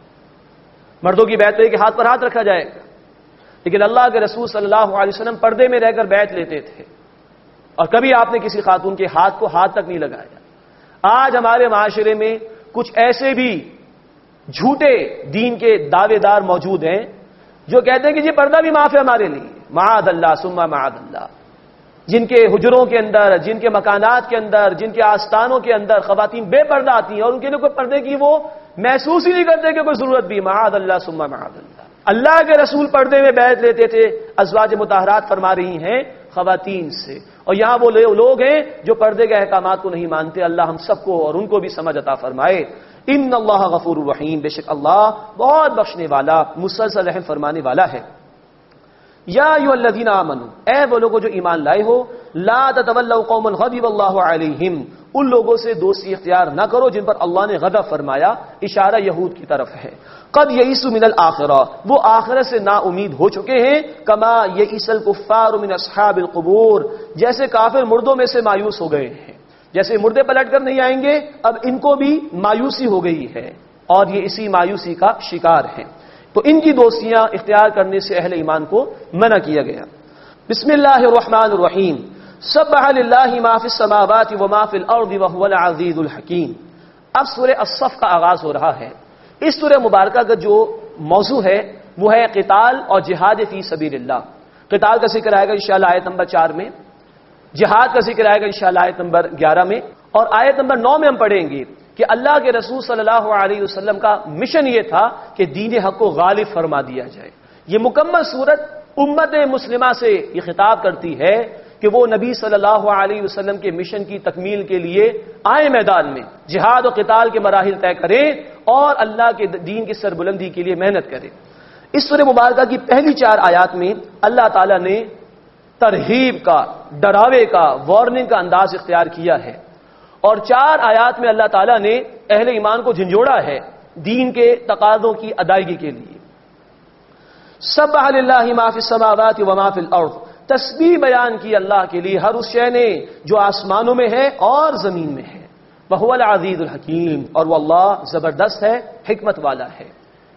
مردوں کی بیعت ہے کہ ہاتھ پر ہاتھ رکھا جائے گا، لیکن اللہ کے رسول صلی اللہ علیہ وسلم پردے میں رہ کر بیعت لیتے تھے، اور کبھی آپ نے کسی خاتون کے ہاتھ کو ہاتھ تک نہیں لگایا۔ آج ہمارے معاشرے میں کچھ ایسے بھی جھوٹے دین کے دعوے دار موجود ہیں جو کہتے ہیں کہ یہ پردہ بھی معاف ہے ہمارے لیے، معاذ اللہ ثم معاذ اللہ، جن کے حجروں کے اندر، جن کے مکانات کے اندر، جن کے آستانوں کے اندر خواتین بے پردہ آتی ہیں اور ان کے لیے کوئی پردے کی وہ محسوس ہی نہیں کرتے کہ کوئی ضرورت بھی، معاذ اللہ ثم معاذ اللہ۔ اللہ کے رسول پردے میں بیعت لیتے تھے، ازواج مطہرات فرما رہی ہیں خواتین سے، اور یہاں وہ لوگ ہیں جو پردے کے احکامات کو نہیں مانتے۔ اللہ ہم سب کو اور ان کو بھی سمجھ عطا فرمائے۔ ان اللہ غفور الرحیم، بے شک اللہ بہت بخشنے والا، مسلسل رحم فرمانے والا ہے۔ یا ایھا الذین آمنوا، اے وہ لوگوں جو ایمان لائے ہو، لا تتولوا قوما غضب اللہ علیہم، ان لوگوں سے دوستی اختیار نہ کرو جن پر اللہ نے غضب فرمایا، اشارہ یہود کی طرف ہے۔ قد یئسوا من الآخرہ، وہ آخرت سے نا امید ہو چکے ہیں، کما یئس الکفار من اصحاب القبور، جیسے کافر مردوں میں سے مایوس ہو گئے ہیں، جیسے مردے پلٹ کر نہیں آئیں گے، اب ان کو بھی مایوسی ہو گئی ہے اور یہ اسی مایوسی کا شکار ہیں۔ تو ان کی دوستیاں اختیار کرنے سے اہل ایمان کو منع کیا گیا۔ بسم اللہ الرحمن الرحیم، سبح للہ ما فی السماوات وما فی الارض وهو العزیز الحکیم۔ اب سورہ الصف کا آغاز ہو رہا ہے۔ اس سورہ مبارکہ کا جو موضوع ہے وہ ہے قتال اور جہاد فی سبیل اللہ۔ قتال کا ذکر آئے گا انشاءاللہ آیت نمبر 4 میں، جہاد کا ذکر آئے گا انشاءاللہ آیت نمبر 11 میں، اور آیت نمبر 9 میں ہم پڑھیں گے کہ اللہ کے رسول صلی اللہ علیہ وسلم کا مشن یہ تھا کہ دین حق کو غالب فرما دیا جائے۔ یہ مکمل صورت امت مسلمہ سے یہ خطاب کرتی ہے کہ وہ نبی صلی اللہ علیہ وسلم کے مشن کی تکمیل کے لیے آئے میدان میں، جہاد و قتال کے مراحل طے کریں اور اللہ کے دین کی سربلندی کے لیے محنت کریں۔ اس سورہ مبارکہ کی پہلی 4 آیات میں اللہ تعالیٰ نے ترغیب کا، ڈراوے کا، وارننگ کا انداز اختیار کیا ہے، اور 4 آیات میں اللہ تعالیٰ نے اہل ایمان کو جھنجھوڑا ہے دین کے تقاضوں کی ادائیگی کے لیے۔ سبح للہ ما فی السماوات وما فی الارض، تسبیح بیان کی اللہ کے لیے ہر اس شے نے جو آسمانوں میں ہے اور زمین میں ہے، وہو العزیز الحکیم، اور وہ اللہ زبردست ہے، حکمت والا ہے۔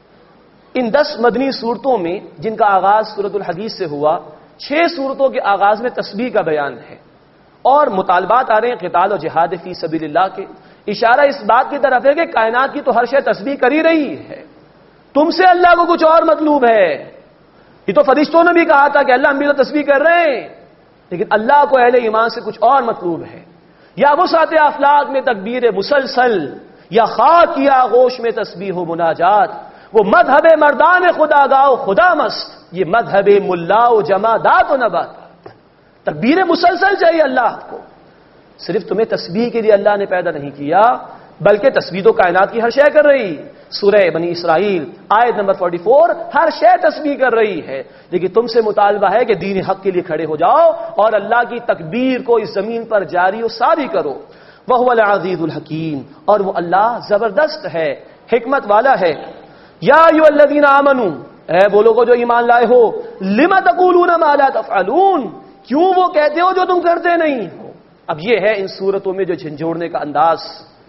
ان 10 مدنی صورتوں میں جن کا آغاز سورۃ الحدید سے ہوا، 6 صورتوں کے آغاز میں تسبیح کا بیان ہے اور مطالبات آ رہے ہیں قتال و جہاد فی سبیل اللہ کے۔ اشارہ اس بات کی طرف ہے کہ کائنات کی تو ہر شے تسبیح کر ہی رہی ہے، تم سے اللہ کو کچھ اور مطلوب ہے۔ یہ تو فرشتوں نے بھی کہا تھا کہ اللہ ہم بھی تو تسبیح کر رہے ہیں، لیکن اللہ کو اہل ایمان سے کچھ اور مطلوب ہے۔ یا وسعت افلاک میں تکبیر مسلسل، یا خاک کی آغوش میں تسبیح و مناجات، وہ مذہب مردان خدا گاؤ خدا مست، یہ مذہب ملا و جمادات و نباتات۔ تکبیر مسلسل چاہیے اللہ کو۔ صرف تمہیں تسبیح کے لیے اللہ نے پیدا نہیں کیا، بلکہ تسبیح تو کائنات کی ہر شے کر رہی۔ سورہ بنی اسرائیل آیت نمبر 44، ہر شے تسبیح کر رہی ہے، لیکن تم سے مطالبہ ہے کہ دین حق کے لیے کھڑے ہو جاؤ اور اللہ کی تکبیر کو اس زمین پر جاری و ساری کرو۔ وہو العزیز الحکیم، اور وہ اللہ زبردست ہے، حکمت والا ہے۔ یا ایھا الذین آمنوا، اے وہ لوگوں جو ایمان لائے ہو، لم تقولون ما لا تفعلون، کیوں وہ کہتے ہو جو تم کرتے نہیں ہو۔ اب یہ ہے ان صورتوں میں جو جھنجھوڑنے کا انداز۔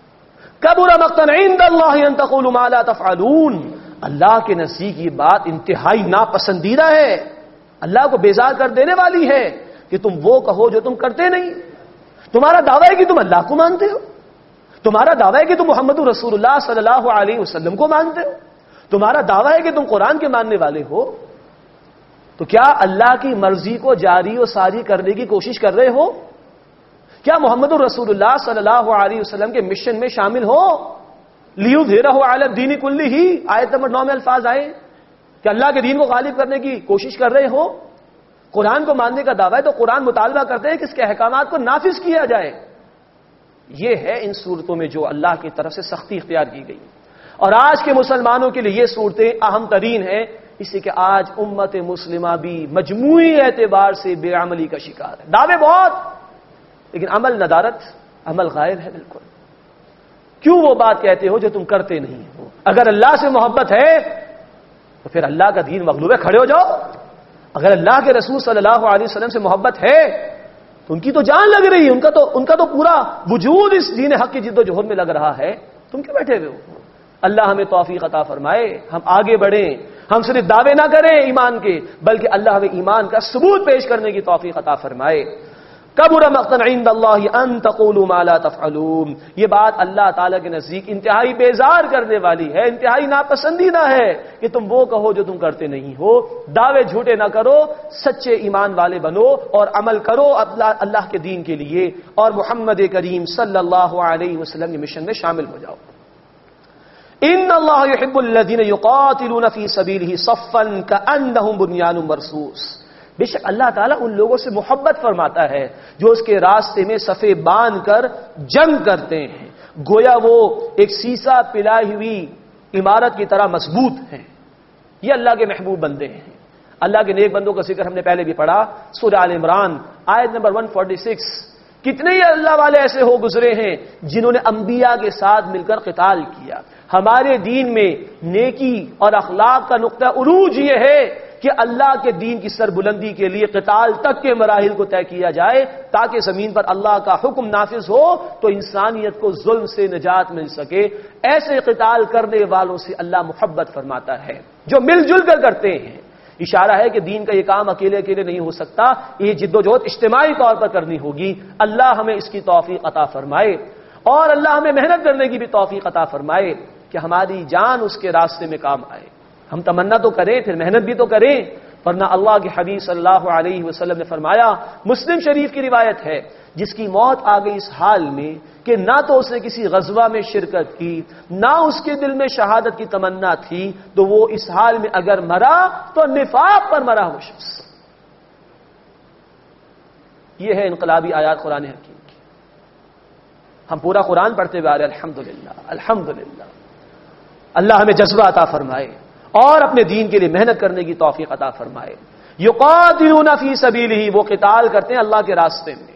کبر مقتا عند اللہ ان تقولوا ما لا تفعلون، اللہ کے نزدیک یہ بات انتہائی ناپسندیدہ ہے، اللہ کو بیزار کر دینے والی ہے کہ تم وہ کہو جو تم کرتے نہیں۔ تمہارا دعویٰ ہے کہ تم اللہ کو مانتے ہو، تمہارا دعویٰ ہے کہ تم محمد رسول اللہ صلی اللہ علیہ وسلم کو مانتے ہو، تمہارا دعویٰ ہے کہ تم قرآن کے ماننے والے ہو، تو کیا اللہ کی مرضی کو جاری و ساری کرنے کی کوشش کر رہے ہو؟ کیا محمد رسول اللہ صلی اللہ علیہ وسلم کے مشن میں شامل ہو؟ لیظہرہ علی الدین کلہ، آیت نمبر 9 میں الفاظ آئے کہ اللہ کے دین کو غالب کرنے کی کوشش کر رہے ہو؟ قرآن کو ماننے کا دعویٰ ہے تو قرآن مطالبہ کرتے ہیں کہ اس کے احکامات کو نافذ کیا جائے۔ یہ ہے ان صورتوں میں جو اللہ کی طرف سے سختی اختیار کی گئی، اور آج کے مسلمانوں کے لیے یہ صورتیں اہم ترین ہیں، اس لیے کہ آج امت مسلمہ بھی مجموعی اعتبار سے بے عملی کا شکار ہے۔ دعوے بہت، لیکن عمل ندارت، عمل غائب ہے بالکل۔ کیوں وہ بات کہتے ہو جو تم کرتے نہیں ہو؟ اگر اللہ سے محبت ہے تو پھر اللہ کا دین مغلوب ہے، کھڑے ہو جاؤ۔ اگر اللہ کے رسول صلی اللہ علیہ وسلم سے محبت ہے تو ان کی تو جان لگ رہی ہے، ان کا تو پورا وجود اس دین حق کی جد و جہد میں لگ رہا ہے، تم کیوں بیٹھے ہوئے ہو؟ اللہ ہمیں توفیق عطا فرمائے، ہم آگے بڑھیں، ہم صرف دعوے نہ کریں ایمان کے، بلکہ اللہ ہمیں ایمان کا ثبوت پیش کرنے کی توفیق عطا فرمائے۔ کبر مقتا عند اللہ ان تقولوا ما لا تفعلون، یہ بات اللہ تعالیٰ کے نزدیک انتہائی بیزار کرنے والی ہے، انتہائی ناپسندیدہ ہے کہ تم وہ کہو جو تم کرتے نہیں ہو۔ دعوے جھوٹے نہ کرو، سچے ایمان والے بنو اور عمل کرو اللہ کے دین کے لیے، اور محمد کریم صلی اللہ علیہ وسلم کے مشن میں شامل ہو جاؤ۔ ان اللہ یحب الذین یقاتلون فی سبیلہ صفا کأنہم بنیان مرصوص، بے شک اللہ تعالیٰ ان لوگوں سے محبت فرماتا ہے جو اس کے راستے میں صفیں باندھ کر جنگ کرتے ہیں، گویا وہ ایک سیسا پلائی ہوئی عمارت کی طرح مضبوط ہیں۔ یہ اللہ کے محبوب بندے ہیں، اللہ کے نیک بندوں کا ذکر ہم نے پہلے بھی پڑھا، سورہ آل عمران آیت نمبر 146، کتنے ہی اللہ والے ایسے ہو گزرے ہیں جنہوں نے انبیاء کے ساتھ مل کر قتال کیا۔ ہمارے دین میں نیکی اور اخلاق کا نقطہ عروج یہ ہے کہ اللہ کے دین کی سربلندی کے لیے قتال تک کے مراحل کو طے کیا جائے تاکہ زمین پر اللہ کا حکم نافذ ہو تو انسانیت کو ظلم سے نجات مل سکے۔ ایسے قتال کرنے والوں سے اللہ محبت فرماتا ہے جو مل جل کر کرتے ہیں۔ اشارہ ہے کہ دین کا یہ کام اکیلے اکیلے نہیں ہو سکتا، یہ جد و جہد اجتماعی طور پر کرنی ہوگی۔ اللہ ہمیں اس کی توفیق عطا فرمائے اور اللہ ہمیں محنت کرنے کی بھی توفیق عطا فرمائے کہ ہماری جان اس کے راستے میں کام آئے۔ ہم تمنا تو کریں پھر محنت بھی تو کریں، ورنہ اللہ کے حبیب صلی اللہ علیہ وسلم نے فرمایا، مسلم شریف کی روایت ہے، جس کی موت آ گئی اس حال میں کہ نہ تو اس نے کسی غزوہ میں شرکت کی، نہ اس کے دل میں شہادت کی تمنا تھی، تو وہ اس حال میں اگر مرا تو نفاق پر مرا وہ شخص۔ یہ ہے انقلابی آیات قرآن حکیم کی۔ ہم پورا قرآن پڑھتے ہوئے آ رہے الحمدللہ الحمدللہ۔ اللہ ہمیں جذبہ عطا فرمائے اور اپنے دین کے لیے محنت کرنے کی توفیق عطا فرمائے۔ یقاتلون فی سبیلہ، وہ قتال کرتے ہیں اللہ کے راستے میں۔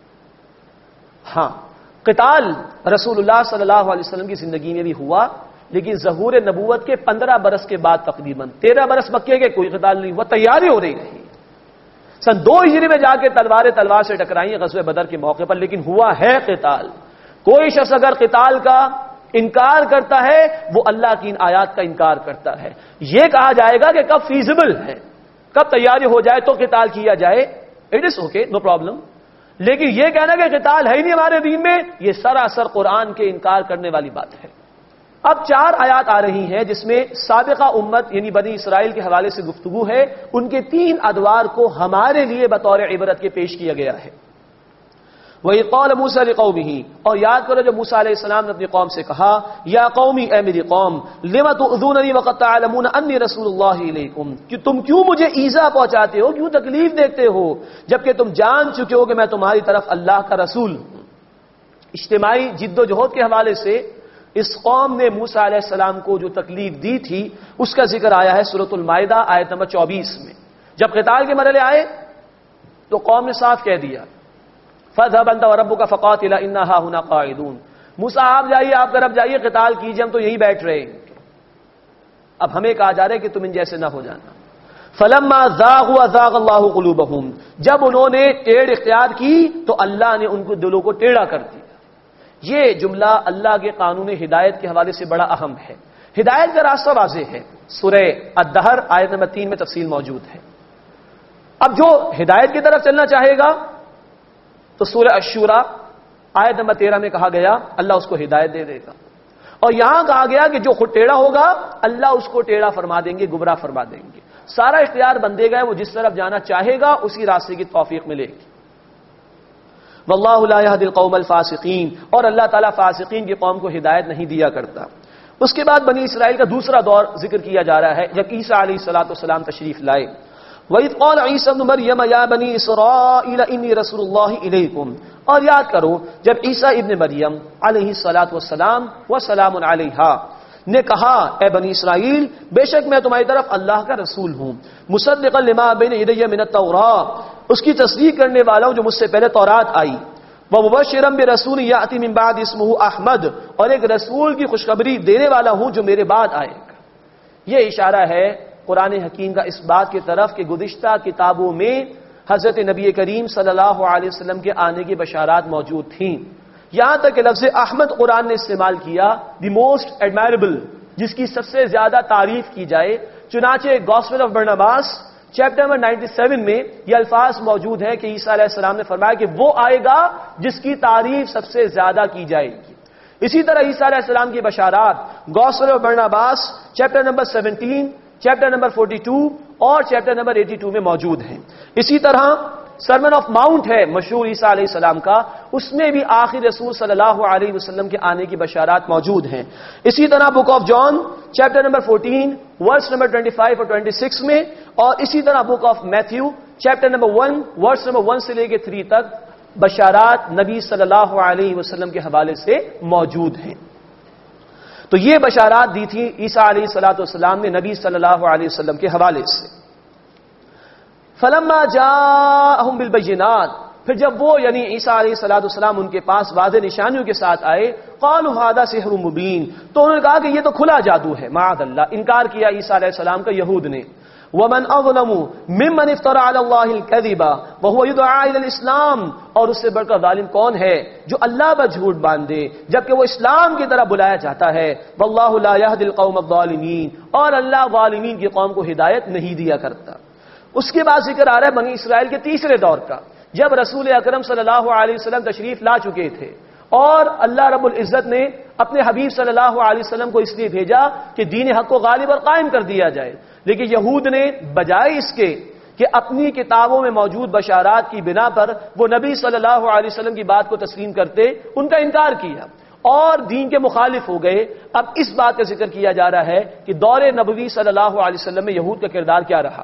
ہاں، قتال رسول اللہ صلی اللہ علیہ وسلم کی زندگی میں بھی ہوا، لیکن ظہور نبوت کے 15 برس کے بعد تقریباً 13 برس مکے کے کوئی قتال نہیں ہوا، تیاری ہو رہی رہی۔ سن 2 ہجری میں جا کے تلوار سے ٹکرائی غزوہ بدر کے موقع پر، لیکن ہوا ہے قتال۔ کوئی شخص اگر قتال کا انکار کرتا ہے وہ اللہ کی ان آیات کا انکار کرتا ہے۔ یہ کہا جائے گا کہ کب فیزیبل ہے، کب تیاری ہو جائے تو قتال کیا جائے، it is okay, no problem, لیکن یہ کہنا کہ قتال ہے ہی نہیں ہمارے دین میں، یہ سراسر قرآن کے انکار کرنے والی بات ہے۔ اب 4 آیات آ رہی ہیں جس میں سابقہ امت یعنی بنی اسرائیل کے حوالے سے گفتگو ہے، ان کے 3 ادوار کو ہمارے لیے بطور عبرت کے پیش کیا گیا ہے۔ وَإِذْ قَالَ مُوسَىٰ لِقَوْمِهِ، اور یاد کرو جب موسیٰ علیہ السلام نے اپنی قوم سے کہا، یا قومی، اے میری قوم، لِمَ تُؤْذُونَنِي وَقَدْ تَعْلَمُونَ أَنِّي رَسُولُ اللَّهِ إِلَيْكُمْ، کہ تم کیوں مجھے ایذا پہنچاتے ہو، کیوں تکلیف دیتے ہو، جبکہ تم جان چکے ہو کہ میں تمہاری طرف اللہ کا رسول ہوں۔ اجتماعی جد و جہد کے حوالے سے اس قوم نے موسیٰ علیہ السلام کو جو تکلیف دی تھی اس کا ذکر آیا ہے سورۃ المائدہ آیت نمبر 24 میں۔ جب قتال کے مرحلے آئے تو قوم نے صاف کہہ دیا، فَاذْهَبْ أَنْتَ وَرَبُّكَ فَقَاتِلَا إِنَّا هَاهُنَا قَاعِدُونَ، موسیٰ آپ جائیے، آپ کا رب جائیے، قتال کیجیے، ہم تو یہی بیٹھ رہے ہیں۔ اب ہمیں کہا جا رہا ہے کہ تم ان جیسے نہ ہو جانا۔ فَلَمَّا زَاغُوا أَزَاغَ اللَّهُ قُلُوبَهُمْ، جب انہوں نے ٹیڑھ اختیار کی تو اللہ نے ان کو دلوں کو ٹیڑھا کر دیا۔ یہ جملہ اللہ کے قانون ہدایت کے حوالے سے بڑا اہم ہے۔ ہدایت کا راستہ واضح ہے، سورہ الدہر آیت نمبر 3 میں تفصیل موجود ہے۔ اب جو ہدایت کی طرف چلنا چاہے گا تو سورہ الشورى آیت نمبر 13 میں کہا گیا اللہ اس کو ہدایت دے دے گا، اور یہاں کہا گیا کہ جو خود ٹیڑھا ہوگا اللہ اس کو ٹیڑھا فرما دیں گے، گمراہ فرما دیں گے۔ سارا اختیار بندے گا، وہ جس طرف جانا چاہے گا اسی راستے کی توفیق ملے گی۔ واللہ لا يهدي القوم الفاسقین، اور اللہ تعالیٰ فاسقین کی قوم کو ہدایت نہیں دیا کرتا۔ اس کے بعد بنی اسرائیل کا دوسرا دور ذکر کیا جا رہا ہے جب عیسیٰ علیہ السلام تشریف لائے۔ وَإِذْ قَالَ عِيسَى ابْنُ مَرْيَمَ يَا بَنِي إِسْرَائِيلَ إِنِّي رَسُولُ اللَّهِ إِلَيْكُمْ، اور یاد کرو جب عیسیٰ ابن مریم علیہ السلام وسلام علیہا نے کہا، اے بنی اسرائیل، بے شک میں تمہاری طرف اللہ کا رسول ہوں، مصدقا لما بین یدی من التوراۃ، اس کی تصدیق کرنے والا ہوں جو مجھ سے پہلے تورات آئی، ومبشرا برسول یاتی من بعد اسمہ احمد، اور ایک رسول کی خوشخبری دینے والا ہوں جو میرے بعد آئے گا۔ یہ اشارہ ہے قرآن حکیم کا اس بات کی طرف کہ گزشتہ کتابوں میں حضرت نبی کریم صلی اللہ علیہ وسلم کے آنے کی بشارات موجود تھیں، یہاں تک کہ لفظ احمد قرآن نے استعمال کیا، دی موسٹ ایڈمائربل، جس کی سب سے زیادہ تعریف کی جائے۔ چنانچہ gospel of Barnabas chapter number 97 میں یہ الفاظ موجود ہیں کہ عیسیٰ علیہ السلام نے فرمایا کہ وہ آئے گا جس کی تعریف سب سے زیادہ کی جائے گی۔ اسی طرح عیسیٰ علیہ السلام کی بشارات gospel of Barnabas chapter number 17، chapter number 42 اور چیپٹر نمبر 82 میں موجود ہیں۔ اسی طرح سرمن آف ماؤنٹ ہے مشہور عیسیٰ علیہ السلام کا، اس میں بھی آخر رسول صلی اللہ علیہ وسلم کے آنے کی بشارات موجود ہیں۔ اسی طرح book of John chapter number 14 verse number 25 اور 26 میں، اور اسی طرح book of Matthew chapter number 1 verse number 1 سے لے کے 3 تک بشارات نبی صلی اللہ علیہ وسلم کے حوالے سے موجود ہیں۔ تو یہ بشارات دی تھی عیسیٰ علیہ السلام نے نبی صلی اللہ علیہ وسلم کے حوالے سے۔ فلما جاءہم بالبینات، پھر جب وہ یعنی عیسیٰ علیہ السلام ان کے پاس واضح نشانیوں کے ساتھ آئے، قالوا ھذا سحر مبین، تو انہوں نے کہا کہ یہ تو کھلا جادو ہے، معاذ اللہ، انکار کیا عیسیٰ علیہ السلام کا یہود نے۔ ومن اظلم ممن افترى على الله الكذب وهو يدعى الى الاسلام، اور اس سے بڑھ کر ظالم کون ہے جو اللہ پر جھوٹ باندھے جبکہ وہ اسلام کی طرف بلایا جاتا ہے۔ واللہ لا يهدي القوم الظالمین، اور اللہ ظالمین کی قوم کو ہدایت نہیں دیا کرتا۔ اس کے بعد ذکر آ رہا ہے بنی اسرائیل کے تیسرے دور کا، جب رسول اکرم صلی اللہ علیہ وسلم تشریف لا چکے تھے اور اللہ رب العزت نے اپنے حبیب صلی اللہ علیہ وسلم کو اس لیے بھیجا کہ دین حق کو غالب اور قائم کر دیا جائے، لیکن یہود نے بجائے اس کے کہ اپنی کتابوں میں موجود بشارات کی بنا پر وہ نبی صلی اللہ علیہ وسلم کی بات کو تسلیم کرتے، ان کا انکار کیا اور دین کے مخالف ہو گئے۔ اب اس بات کا ذکر کیا جا رہا ہے کہ دور نبوی صلی اللہ علیہ وسلم میں یہود کا کردار کیا رہا۔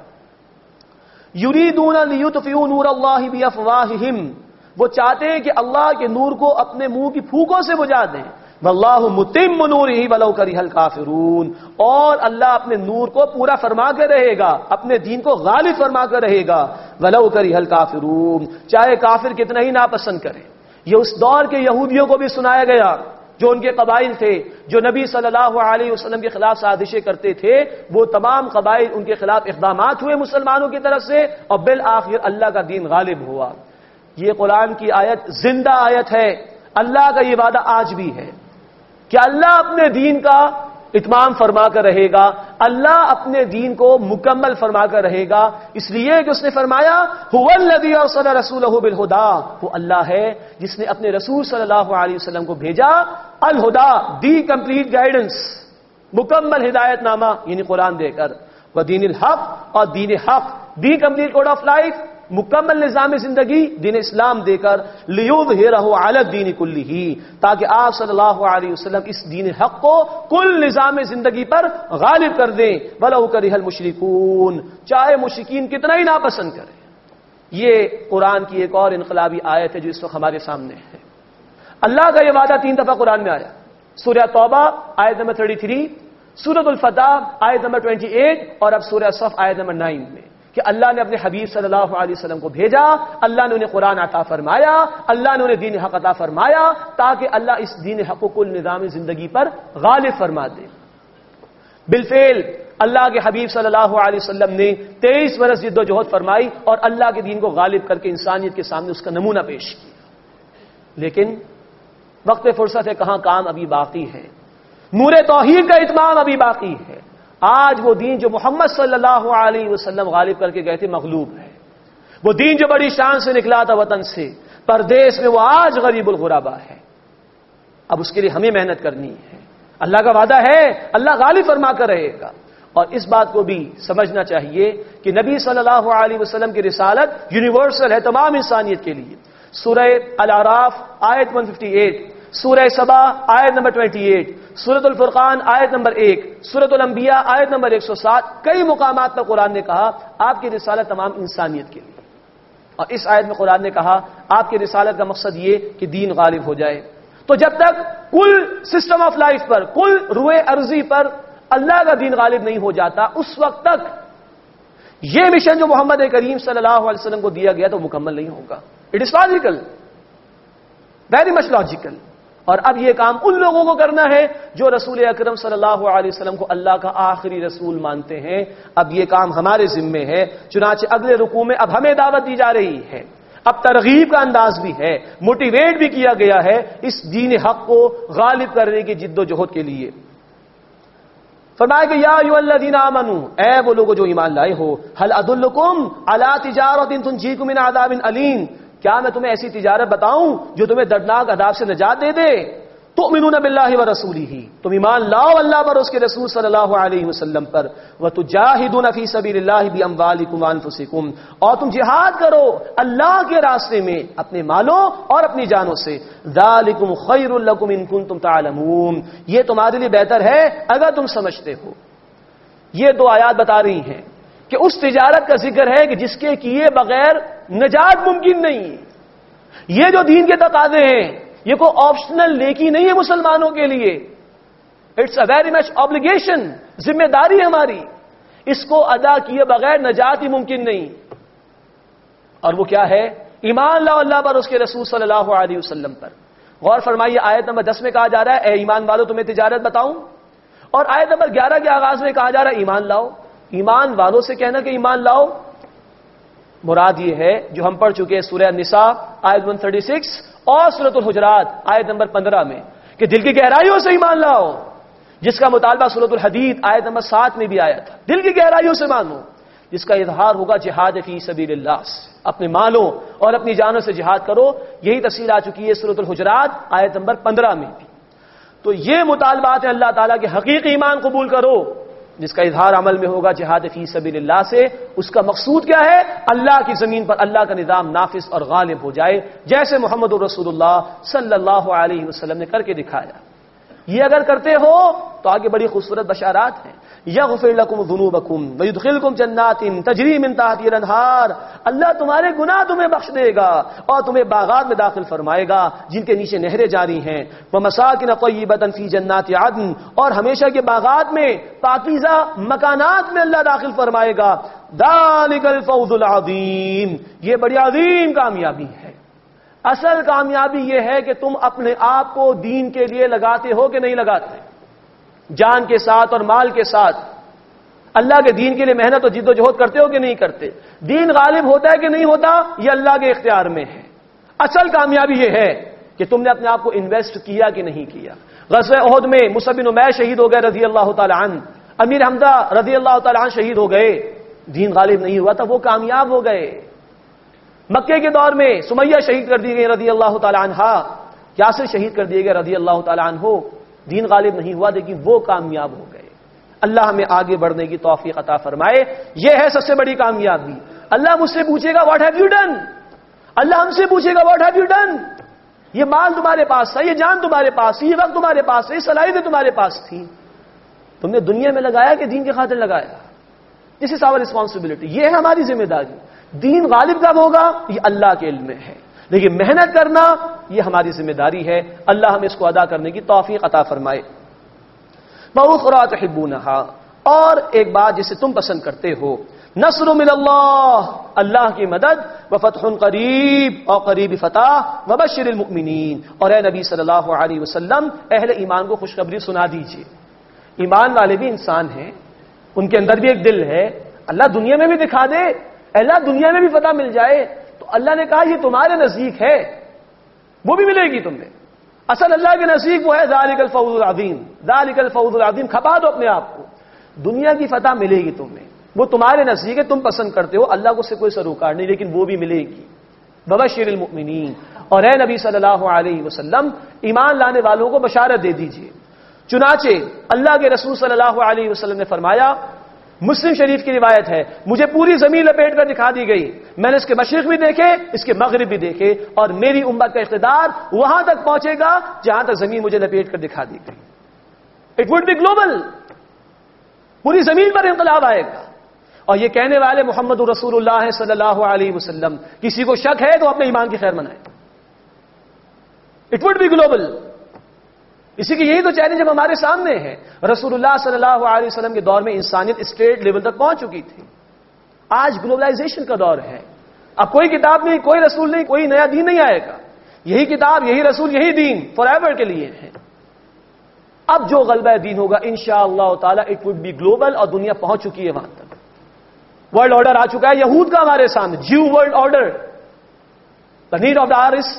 یریدون لیطفئوا نور اللہ بافواہہم، وہ چاہتے ہیں کہ اللہ کے نور کو اپنے منہ کی پھونکوں سے بجھا دیں۔ واللہ متم نورہ ولو کرہ الکافرون، اور اللہ اپنے نور کو پورا فرما کر رہے گا، اپنے دین کو غالب فرما کر رہے گا، ولو کرہ الکافرون، چاہے کافر کتنا ہی ناپسند کریں۔ یہ اس دور کے یہودیوں کو بھی سنایا گیا جو ان کے قبائل تھے، جو نبی صلی اللہ علیہ وسلم کے خلاف سازشیں کرتے تھے، وہ تمام قبائل ان کے خلاف اقدامات ہوئے مسلمانوں کی طرف سے، اور بالآخر اللہ کا دین غالب ہوا۔ یہ قرآن کی آیت زندہ آیت ہے، اللہ کا یہ وعدہ آج بھی ہے کہ اللہ اپنے دین کا اتمام فرما کر رہے گا، اللہ اپنے دین کو مکمل فرما کر رہے گا، اس لیے کہ اس نے فرمایا هو الذی ارسل رسولہ بالہدی، وہ اللہ ہے جس نے اپنے رسول صلی اللہ علیہ وسلم کو بھیجا الہدی، دی کمپلیٹ گائیڈنس، مکمل ہدایت نامہ یعنی قرآن دے کر، ودین الحق، اور دین حق، the complete code of life, مکمل نظام زندگی دین اسلام دے کر، لیظہرہ علی الدین کلہ، تاکہ آپ صلی اللہ علیہ وسلم اس دین حق کو کل نظام زندگی پر غالب کر دیں، ولو کرہ المشرکون، چاہے مشرکین کتنا ہی ناپسند کریں۔ یہ قرآن کی ایک اور انقلابی آیت ہے جو اس وقت ہمارے سامنے ہے۔ اللہ کا یہ وعدہ 3 دفعہ قرآن میں آیا، سورہ توبہ آیت نمبر 33، سورۃ الفتح آیت نمبر 28، اور اب سورہ صف آیت نمبر 9 میں، کہ اللہ نے اپنے حبیب صلی اللہ علیہ وسلم کو بھیجا، اللہ نے انہیں قرآن عطا فرمایا، اللہ نے انہیں دین حق عطا فرمایا، تاکہ اللہ اس دین حق کو کل نظام زندگی پر غالب فرما دے۔ بالفعل اللہ کے حبیب صلی اللہ علیہ وسلم نے 23 برس جد و جہد فرمائی اور اللہ کے دین کو غالب کر کے انسانیت کے سامنے اس کا نمونہ پیش کیا، لیکن وقت فرصت ہے، کہاں کام ابھی باقی ہے، نور توحید کا اتمام ابھی باقی ہے۔ آج وہ دین جو محمد صلی اللہ علیہ وسلم غالب کر کے گئے تھے مغلوب ہے، وہ دین جو بڑی شان سے نکلا تھا وطن سے، پردیس میں وہ آج غریب الغربا ہے۔ اب اس کے لیے ہمیں محنت کرنی ہے، اللہ کا وعدہ ہے اللہ غالب فرما کر رہے گا، اور اس بات کو بھی سمجھنا چاہیے کہ نبی صلی اللہ علیہ وسلم کی رسالت یونیورسل ہے تمام انسانیت کے لیے۔ سورہ الاعراف آیت 158، سورہ سبا آیت نمبر 28، سورۃ الفرقان آیت نمبر 1، سورۃ الانبیاء آیت نمبر 107، کئی مقامات پر قرآن نے کہا آپ کی رسالت تمام انسانیت کے لیے، اور اس آیت میں قرآن نے کہا آپ کی رسالت کا مقصد یہ کہ دین غالب ہو جائے۔ تو جب تک کل سسٹم آف لائف پر، کل روئے ارضی پر اللہ کا دین غالب نہیں ہو جاتا، اس وقت تک یہ مشن جو محمد کریم صلی اللہ علیہ وسلم کو دیا گیا تو مکمل نہیں ہوگا۔ It is logical, very much logical. اور اب یہ کام ان لوگوں کو کرنا ہے جو رسول اکرم صلی اللہ علیہ وسلم کو اللہ کا آخری رسول مانتے ہیں، اب یہ کام ہمارے ذمے ہے۔ چنانچہ اگلے رکوع میں اب ہمیں دعوت دی جا رہی ہے، اب ترغیب کا انداز بھی ہے، موٹیویٹ بھی کیا گیا ہے اس دین حق کو غالب کرنے کی جد و جہد کے لیے۔ فرمایا کہ یا ایھا الذین آمنوا، اے وہ لوگ جو ایمان لائے ہو، هل ادلکم علی تجارۃ تنجیکم من عذاب علیم، کیا میں تمہیں ایسی تجارت بتاؤں جو تمہیں دردناک عذاب سے نجات دے دے؟ تؤمنون باللہ ورسولہ، تم ایمان لاؤ اللہ پر، اس کے رسول صلی اللہ علیہ وسلم پر، وتجاہدون فی سبیل اللہ باموالکم وانفسکم، اور تم جہاد کرو اللہ کے راستے میں اپنے مالوں اور اپنی جانوں سے، ذالکم خیر لکم ان کنتم تعلمون، یہ تمہارے لیے بہتر ہے اگر تم سمجھتے ہو۔ یہ 2 آیات بتا رہی ہیں کہ اس تجارت کا ذکر ہے کہ جس کے کیے بغیر نجات ممکن نہیں۔ یہ جو دین کے تقاضے ہیں یہ کوئی آپشنل نیکی نہیں ہے مسلمانوں کے لیے، it's a very much obligation، ذمہ داری ہماری، اس کو ادا کیے بغیر نجات ہی ممکن نہیں۔ اور وہ کیا ہے؟ ایمان لاؤ اللہ پر، اس کے رسول صلی اللہ علیہ وسلم پر۔ غور فرمائیے، آیت نمبر 10 میں کہا جا رہا ہے اے ایمان والو تمہیں تجارت بتاؤں، اور آیت نمبر 11 کے آغاز میں کہا جا رہا ہے ایمان لاؤ۔ ایمان والوں سے کہنا کہ ایمان لاؤ، مراد یہ ہے جو ہم پڑھ چکے ہیں سورہ النساء آیت 136 اور سورۃ الحجرات آیت نمبر 15 میں کہ دل کی گہرائیوں سے ایمان لاؤ، جس کا مطالبہ سورۃ الحدید آیت نمبر 7 میں بھی آیا تھا۔ دل کی گہرائیوں سے مانو، جس کا اظہار ہوگا جہاد فی سبیل اللہ سے، اپنے مالوں اور اپنی جانوں سے جہاد کرو۔ یہی تفصیل آ چکی ہے سورۃ الحجرات آیت نمبر 15 میں بھی۔ تو یہ مطالبات ہے اللہ تعالیٰ کے حقیقی ایمان قبول کرو، جس کا اظہار عمل میں ہوگا جہاد فی سبیل اللہ سے۔ اس کا مقصود کیا ہے؟ اللہ کی زمین پر اللہ کا نظام نافذ اور غالب ہو جائے، جیسے محمد رسول اللہ صلی اللہ علیہ وسلم نے کر کے دکھایا۔ یہ اگر کرتے ہو تو آگے بڑی خوبصورت بشارات ہیں۔ یغفر لکم ذنوبکم ویدخلکم جنات تجری من تحتہا الانہار، اللہ تمہارے گناہ تمہیں بخش دے گا اور تمہیں باغات میں داخل فرمائے گا جن کے نیچے نہریں جاری ہیں، ومساکن طیبۃ فی جنات عدن، اور ہمیشہ کے باغات میں پاکیزہ مکانات میں اللہ داخل فرمائے گا۔ ذالک الفوز العظیم، یہ بڑی عظیم کامیابی ہے۔ اصل کامیابی یہ ہے کہ تم اپنے آپ کو دین کے لیے لگاتے ہو کہ نہیں لگاتے، جان کے ساتھ اور مال کے ساتھ اللہ کے دین کے لیے محنت اور جد و جہد کرتے ہو کہ نہیں کرتے، دین غالب ہوتا ہے کہ نہیں ہوتا، یہ اللہ کے اختیار میں ہے۔ اصل کامیابی یہ ہے کہ تم نے اپنے آپ کو انویسٹ کیا کہ نہیں کیا۔ غزوہ احد میں مصعب بن عمیر شہید ہو گئے رضی اللہ تعالی عنہ، امیر حمزہ رضی اللہ تعالی عنہ شہید ہو گئے، دین غالب نہیں ہوا تھا، وہ کامیاب ہو گئے۔ مکے کے دور میں سمیہ شہید کر دی گئی رضی اللہ تعالی عنہا، یاسر شہید کر دیے گئے رضی اللہ تعالی عنہ، دین غالب نہیں ہوا لیکن وہ کامیاب ہو گئے۔ اللہ ہمیں آگے بڑھنے کی توفیق عطا فرمائے، یہ ہے سب سے بڑی کامیابی۔ اللہ مجھ سے پوچھے گا واٹ ہیو یو ڈن، اللہ ہم سے پوچھے گا واٹ ہیو یو ڈن۔ یہ مال تمہارے پاس تھا، یہ جان تمہارے پاس تھی، یہ وقت تمہارے پاس تھا، یہ صلاحیتیں تمہارے پاس تھی، تم نے دنیا میں لگایا کہ دین کی خاطر لگایا؟ دس از آور ریسپانسبلٹی، یہ ہے ہماری ذمہ داری۔ دین غالب کب ہوگا یہ اللہ کے علم میں ہے، لیکن محنت کرنا یہ ہماری ذمہ داری ہے۔ اللہ ہمیں اس کو ادا کرنے کی توفیق عطا فرمائے۔ وَأُخْرَىٰ تُحِبُّونَهَا، اور ایک بات جسے تم پسند کرتے ہو، نصر من اللہ، اللہ کی مدد، وفتح قریب، اور قریب فتح، وبشر المؤمنین، اور اے نبی صلی اللہ علیہ وسلم اہل ایمان کو خوشخبری سنا دیجئے۔ ایمان والے بھی انسان ہیں، ان کے اندر بھی ایک دل ہے، اللہ دنیا میں بھی دکھا دے، اللہ دنیا میں بھی فتح مل جائے تو اللہ نے کہا یہ تمہارے نزدیک ہے، وہ بھی ملے گی تمہیں۔ اصل اللہ کے نزدیک وہ ہے ذالک الفوز العظیم، ذالک الفوز العظیم، کھپا دو اپنے آپ کو، دنیا کی فتح ملے گی تمہیں، وہ تمہارے نزدیک ہے، تم پسند کرتے ہو، اللہ کو سے کوئی سروکار نہیں، لیکن وہ بھی ملے گی۔ وبشر المؤمنین، اور اے نبی صلی اللہ علیہ وسلم ایمان لانے والوں کو بشارت دے دیجئے۔ چنانچہ اللہ کے رسول صلی اللہ علیہ وسلم نے فرمایا، مسلم شریف کی روایت ہے، مجھے پوری زمین لپیٹ کر دکھا دی گئی، میں نے اس کے مشرق بھی دیکھے، اس کے مغرب بھی دیکھے، اور میری امت کا اقتدار وہاں تک پہنچے گا جہاں تک زمین مجھے لپیٹ کر دکھا دی گئی۔ اٹ وڈ بی گلوبل، پوری زمین پر انقلاب آئے گا، اور یہ کہنے والے محمد رسول اللہ صلی اللہ علیہ وسلم، کسی کو شک ہے تو اپنے ایمان کی خیر منائے۔ اٹ وڈ بی گلوبل، اسی کی یہی تو چیلنج ہمارے سامنے ہے۔ رسول اللہ صلی اللہ علیہ وسلم کے دور میں انسانیت اسٹیٹ لیول تک پہنچ چکی تھی، آج گلوبلائزیشن کا دور ہے، اب کوئی کتاب نہیں، کوئی رسول نہیں، کوئی نیا دین نہیں آئے گا، یہی کتاب، یہی رسول، یہی دین فار ایور کے لیے ہے۔ اب جو غلبہ دین ہوگا انشاءاللہ تعالی اٹ وڈ بی گلوبل، اور دنیا پہنچ چکی ہے وہاں تک۔ ورلڈ آرڈر آ چکا ہے یہود کا ہمارے سامنے، Jew world order, the need of the hour is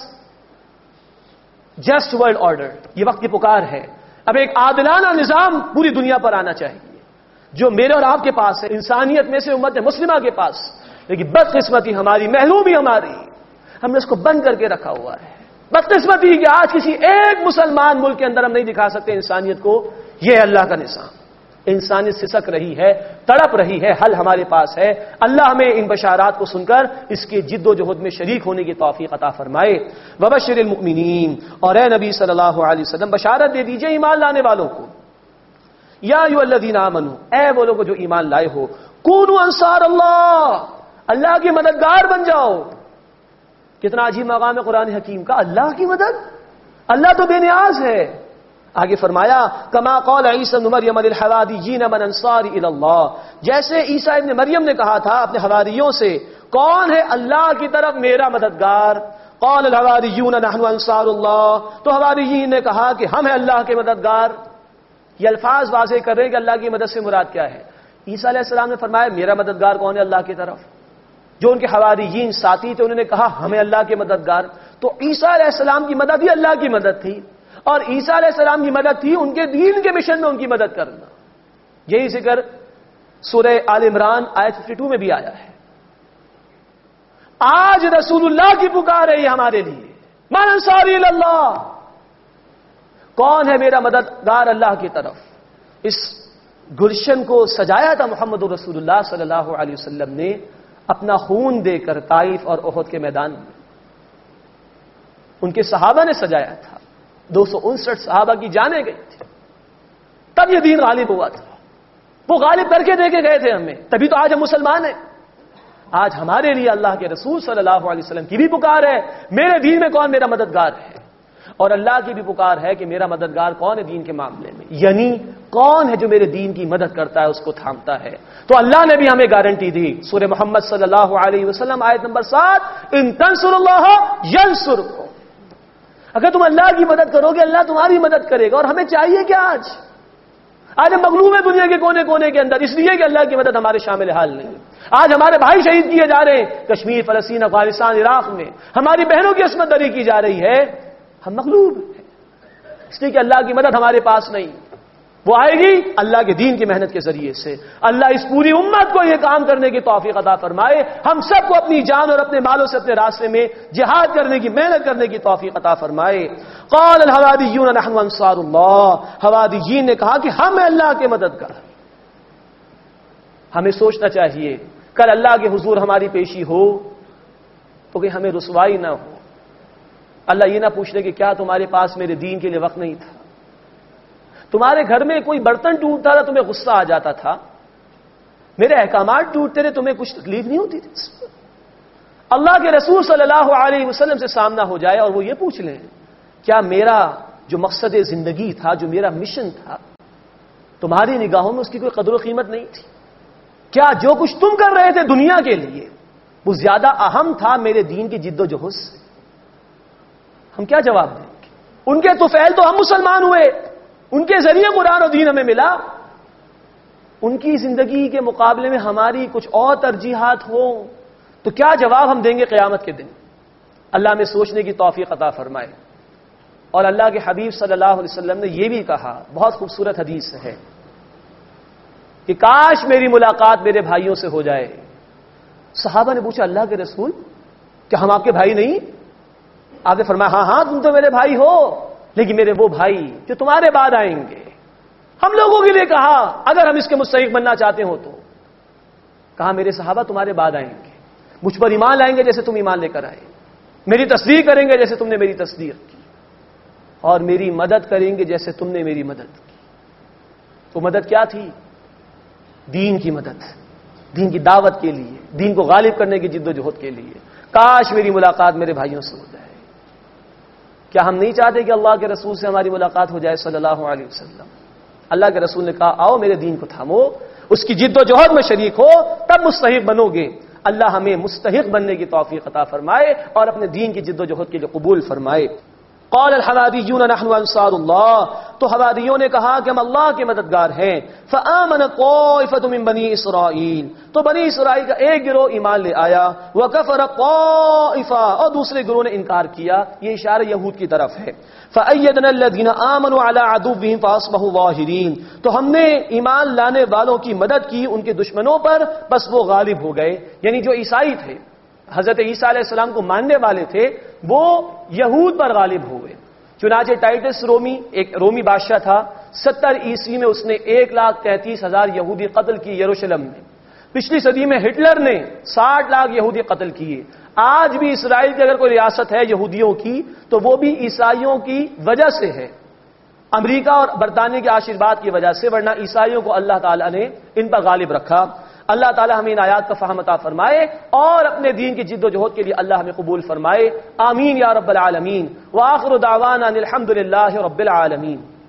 just world order, یہ وقت کی پکار ہے۔ اب ایک عادلانہ نظام پوری دنیا پر آنا چاہیے، جو میرے اور آپ کے پاس ہے، انسانیت میں سے امت مسلمہ کے پاس، لیکن بدقسمتی ہماری، محرومی ہماری، ہم نے اس کو بند کر کے رکھا ہوا ہے۔ بدقسمتی کہ آج کسی ایک مسلمان ملک کے اندر ہم نہیں دکھا سکتے انسانیت کو، یہ ہے اللہ کا نظام۔ انسانیت سسک رہی ہے، تڑپ رہی ہے، حل ہمارے پاس ہے۔ اللہ ہمیں ان بشارات کو سن کر اس کے جد و جہد میں شریک ہونے کی توفیق عطا فرمائے۔ وبشر المؤمنین، اور اے نبی صلی اللہ علیہ وسلم بشارت دے دیجئے ایمان لانے والوں کو۔ یا ایھا الذین آمنوا، اے وہ لوگ جو ایمان لائے ہو، کونوا انصار اللہ، اللہ کے مددگار بن جاؤ۔ کتنا عجیب مقام ہے قرآن حکیم کا، اللہ کی مدد، اللہ تو بے نیاز ہے۔ آگے فرمایا کما قال عیسی ابن مریم للحواریین من انصاری الی اللہ، جیسے عیسیٰ ابن مریم نے کہا تھا اپنے حواریوں سے کون ہے اللہ کی طرف میرا مددگار؟ قال الحواریون نحن انصار اللہ، تو حواریین نے کہا کہ ہم ہیں اللہ کے مددگار۔ یہ الفاظ واضح کر رہے ہیں کہ اللہ کی مدد سے مراد کیا ہے۔ عیسیٰ علیہ السلام نے فرمایا میرا مددگار کون ہے اللہ کی طرف؟ جو ان کے حواریین ساتھی تھے انہوں نے کہا ہمیں اللہ کے مددگار، تو عیسیٰ علیہ السلام کی مدد ہی اللہ کی مدد تھی، اور عیسیٰ علیہ السلام کی مدد تھی ان کے دین کے مشن میں ان کی مدد کرنا۔ یہی ذکر سورہ آل عمران آیت 52 میں بھی آیا ہے۔ آج رسول اللہ کی پکار ہے یہ ہمارے لیے، من انصاری اللہ، کون ہے میرا مددگار اللہ کی طرف۔ اس گلشن کو سجایا تھا محمد رسول اللہ صلی اللہ علیہ وسلم نے اپنا خون دے کر طائف اور احد کے میدان میں، ان کے صحابہ نے سجایا تھا، 259 صحابہ کی جانیں گئی تھی، تب یہ دین غالب ہوا تھا، وہ غالب کر کے دے کے گئے تھے ہمیں، تبھی تو آج ہم مسلمان ہیں۔ آج ہمارے لیے اللہ کے رسول صلی اللہ علیہ وسلم کی بھی پکار ہے میرے دین میں کون میرا مددگار ہے، اور اللہ کی بھی پکار ہے کہ میرا مددگار کون ہے دین کے معاملے میں، یعنی کون ہے جو میرے دین کی مدد کرتا ہے، اس کو تھامتا ہے۔ تو اللہ نے بھی ہمیں گارنٹی دی، سورہ محمد صلی اللہ علیہ وسلم آیت نمبر 7، ان تنصروا اللہ ینصرکم، اگر تم اللہ کی مدد کرو گے اللہ تمہاری مدد کرے گا۔ اور ہمیں چاہیے کیا آج ہم مغلوب ہیں دنیا کے کونے کونے کے اندر، اس لیے کہ اللہ کی مدد ہمارے شامل حال نہیں۔ آج ہمارے بھائی شہید کیے جا رہے ہیں کشمیر، فلسطین، افغانستان، عراق میں، ہماری بہنوں کی عصمت دری کی جا رہی ہے، ہم مغلوب ہیں اس لیے کہ اللہ کی مدد ہمارے پاس نہیں، وہ آئے گی اللہ کے دین کی محنت کے ذریعے سے۔ اللہ اس پوری امت کو یہ کام کرنے کی توفیق عطا فرمائے، ہم سب کو اپنی جان اور اپنے مالوں سے اپنے راستے میں جہاد کرنے کی، محنت کرنے کی توفیق عطا فرمائے۔ قال الحواریون نحن انصار اللہ، حواریین نے کہا کہ ہم ہیں اللہ کے مددگار۔ ہمیں سوچنا چاہیے کل اللہ کے حضور ہماری پیشی ہو تو کہ ہمیں رسوائی نہ ہو، اللہ یہ نہ پوچھ لے کہ کیا تمہارے پاس میرے دین کے لیے وقت نہیں تھا، تمہارے گھر میں کوئی برتن ٹوٹتا تھا تمہیں غصہ آ جاتا تھا، میرے احکامات ٹوٹتے تھے تمہیں کچھ تکلیف نہیں ہوتی تھی۔ اللہ کے رسول صلی اللہ علیہ وسلم سے سامنا ہو جائے اور وہ یہ پوچھ لیں کیا میرا جو مقصد زندگی تھا، جو میرا مشن تھا، تمہاری نگاہوں میں اس کی کوئی قدر و قیمت نہیں تھی؟ کیا جو کچھ تم کر رہے تھے دنیا کے لیے وہ زیادہ اہم تھا میرے دین کی جد و جہد سے؟ ہم کیا جواب دیں گے؟ ان کے طفیل تو ہم مسلمان ہوئے، ان کے ذریعے قرآن و دین ہمیں ملا، ان کی زندگی کے مقابلے میں ہماری کچھ اور ترجیحات ہوں تو کیا جواب ہم دیں گے قیامت کے دن؟ اللہ میں سوچنے کی توفیق عطا فرمائے۔ اور اللہ کے حبیب صلی اللہ علیہ وسلم نے یہ بھی کہا، بہت خوبصورت حدیث ہے کہ کاش میری ملاقات میرے بھائیوں سے ہو جائے۔ صحابہ نے پوچھا اللہ کے رسول کیا ہم آپ کے بھائی نہیں؟ آپ نے فرمایا ہاں ہاں تم تو میرے بھائی ہو، لیکن میرے وہ بھائی جو تمہارے بعد آئیں گے۔ ہم لوگوں کے لیے کہا اگر ہم اس کے مستحق بننا چاہتے ہو تو، کہا میرے صحابہ تمہارے بعد آئیں گے، مجھ پر ایمان لائیں گے جیسے تم ایمان لے کر آئے، میری تصدیق کریں گے جیسے تم نے میری تصدیق کی، اور میری مدد کریں گے جیسے تم نے میری مدد کی۔ تو مدد کیا تھی؟ دین کی مدد، دین کی دعوت کے لیے، دین کو غالب کرنے کی جد و جہد کے لیے۔ کاش میری ملاقات میرے بھائیوں سے ہو جائے۔ کیا ہم نہیں چاہتے کہ اللہ کے رسول سے ہماری ملاقات ہو جائے صلی اللہ علیہ وسلم؟ اللہ کے رسول نے کہا آؤ میرے دین کو تھامو، اس کی جد و جہد میں شریک ہو، تب مستحق بنو گے۔ اللہ ہمیں مستحق بننے کی توفیق عطا فرمائے اور اپنے دین کی جد و جہد کے لیے قبول فرمائے۔ قال الحواریون نحن انصار اللہ، تو حواریوں نے کہا کہ ہم اللہ کے مددگار ہیں۔ فآمن طائفۃ من بنی اسرائیل، تو بنی اسرائیل کا ایک گروہ ایمان لے آیا، وکفر طائفہ، اور دوسرے گروہ نے انکار کیا، یہ اشارہ یہود کی طرف ہے۔ فأیدنا الذین آمنوا علی عدوہم فاصبحوا ظاہرین، تو ہم نے ایمان لانے والوں کی مدد کی ان کے دشمنوں پر، بس وہ غالب ہو گئے، یعنی جو عیسائی تھے، حضرت عیسیٰ علیہ السلام کو ماننے والے تھے، وہ یہود پر غالب ہوئے۔ چنانچہ ٹائٹس رومی، ایک رومی بادشاہ تھا، 70 عیسوی میں اس نے 1,33,000 یہودی قتل کی یروشلم میں۔ پچھلی صدی میں ہٹلر نے 60 لاکھ یہودی قتل کیے۔ آج بھی اسرائیل کی اگر کوئی ریاست ہے یہودیوں کی تو وہ بھی عیسائیوں کی وجہ سے ہے، امریکہ اور برطانیہ کے آشیرواد کی وجہ سے، ورنہ عیسائیوں کو اللہ تعالیٰ نے ان پر غالب رکھا۔ اللہ تعالیٰ ہمیں ان آیات کا فہم عطا فرمائے اور اپنے دین کی جد و جہد کے لیے اللہ ہمیں قبول فرمائے، آمین یا رب العالمین۔ وآخر دعوانا الحمد للہ رب العالمین۔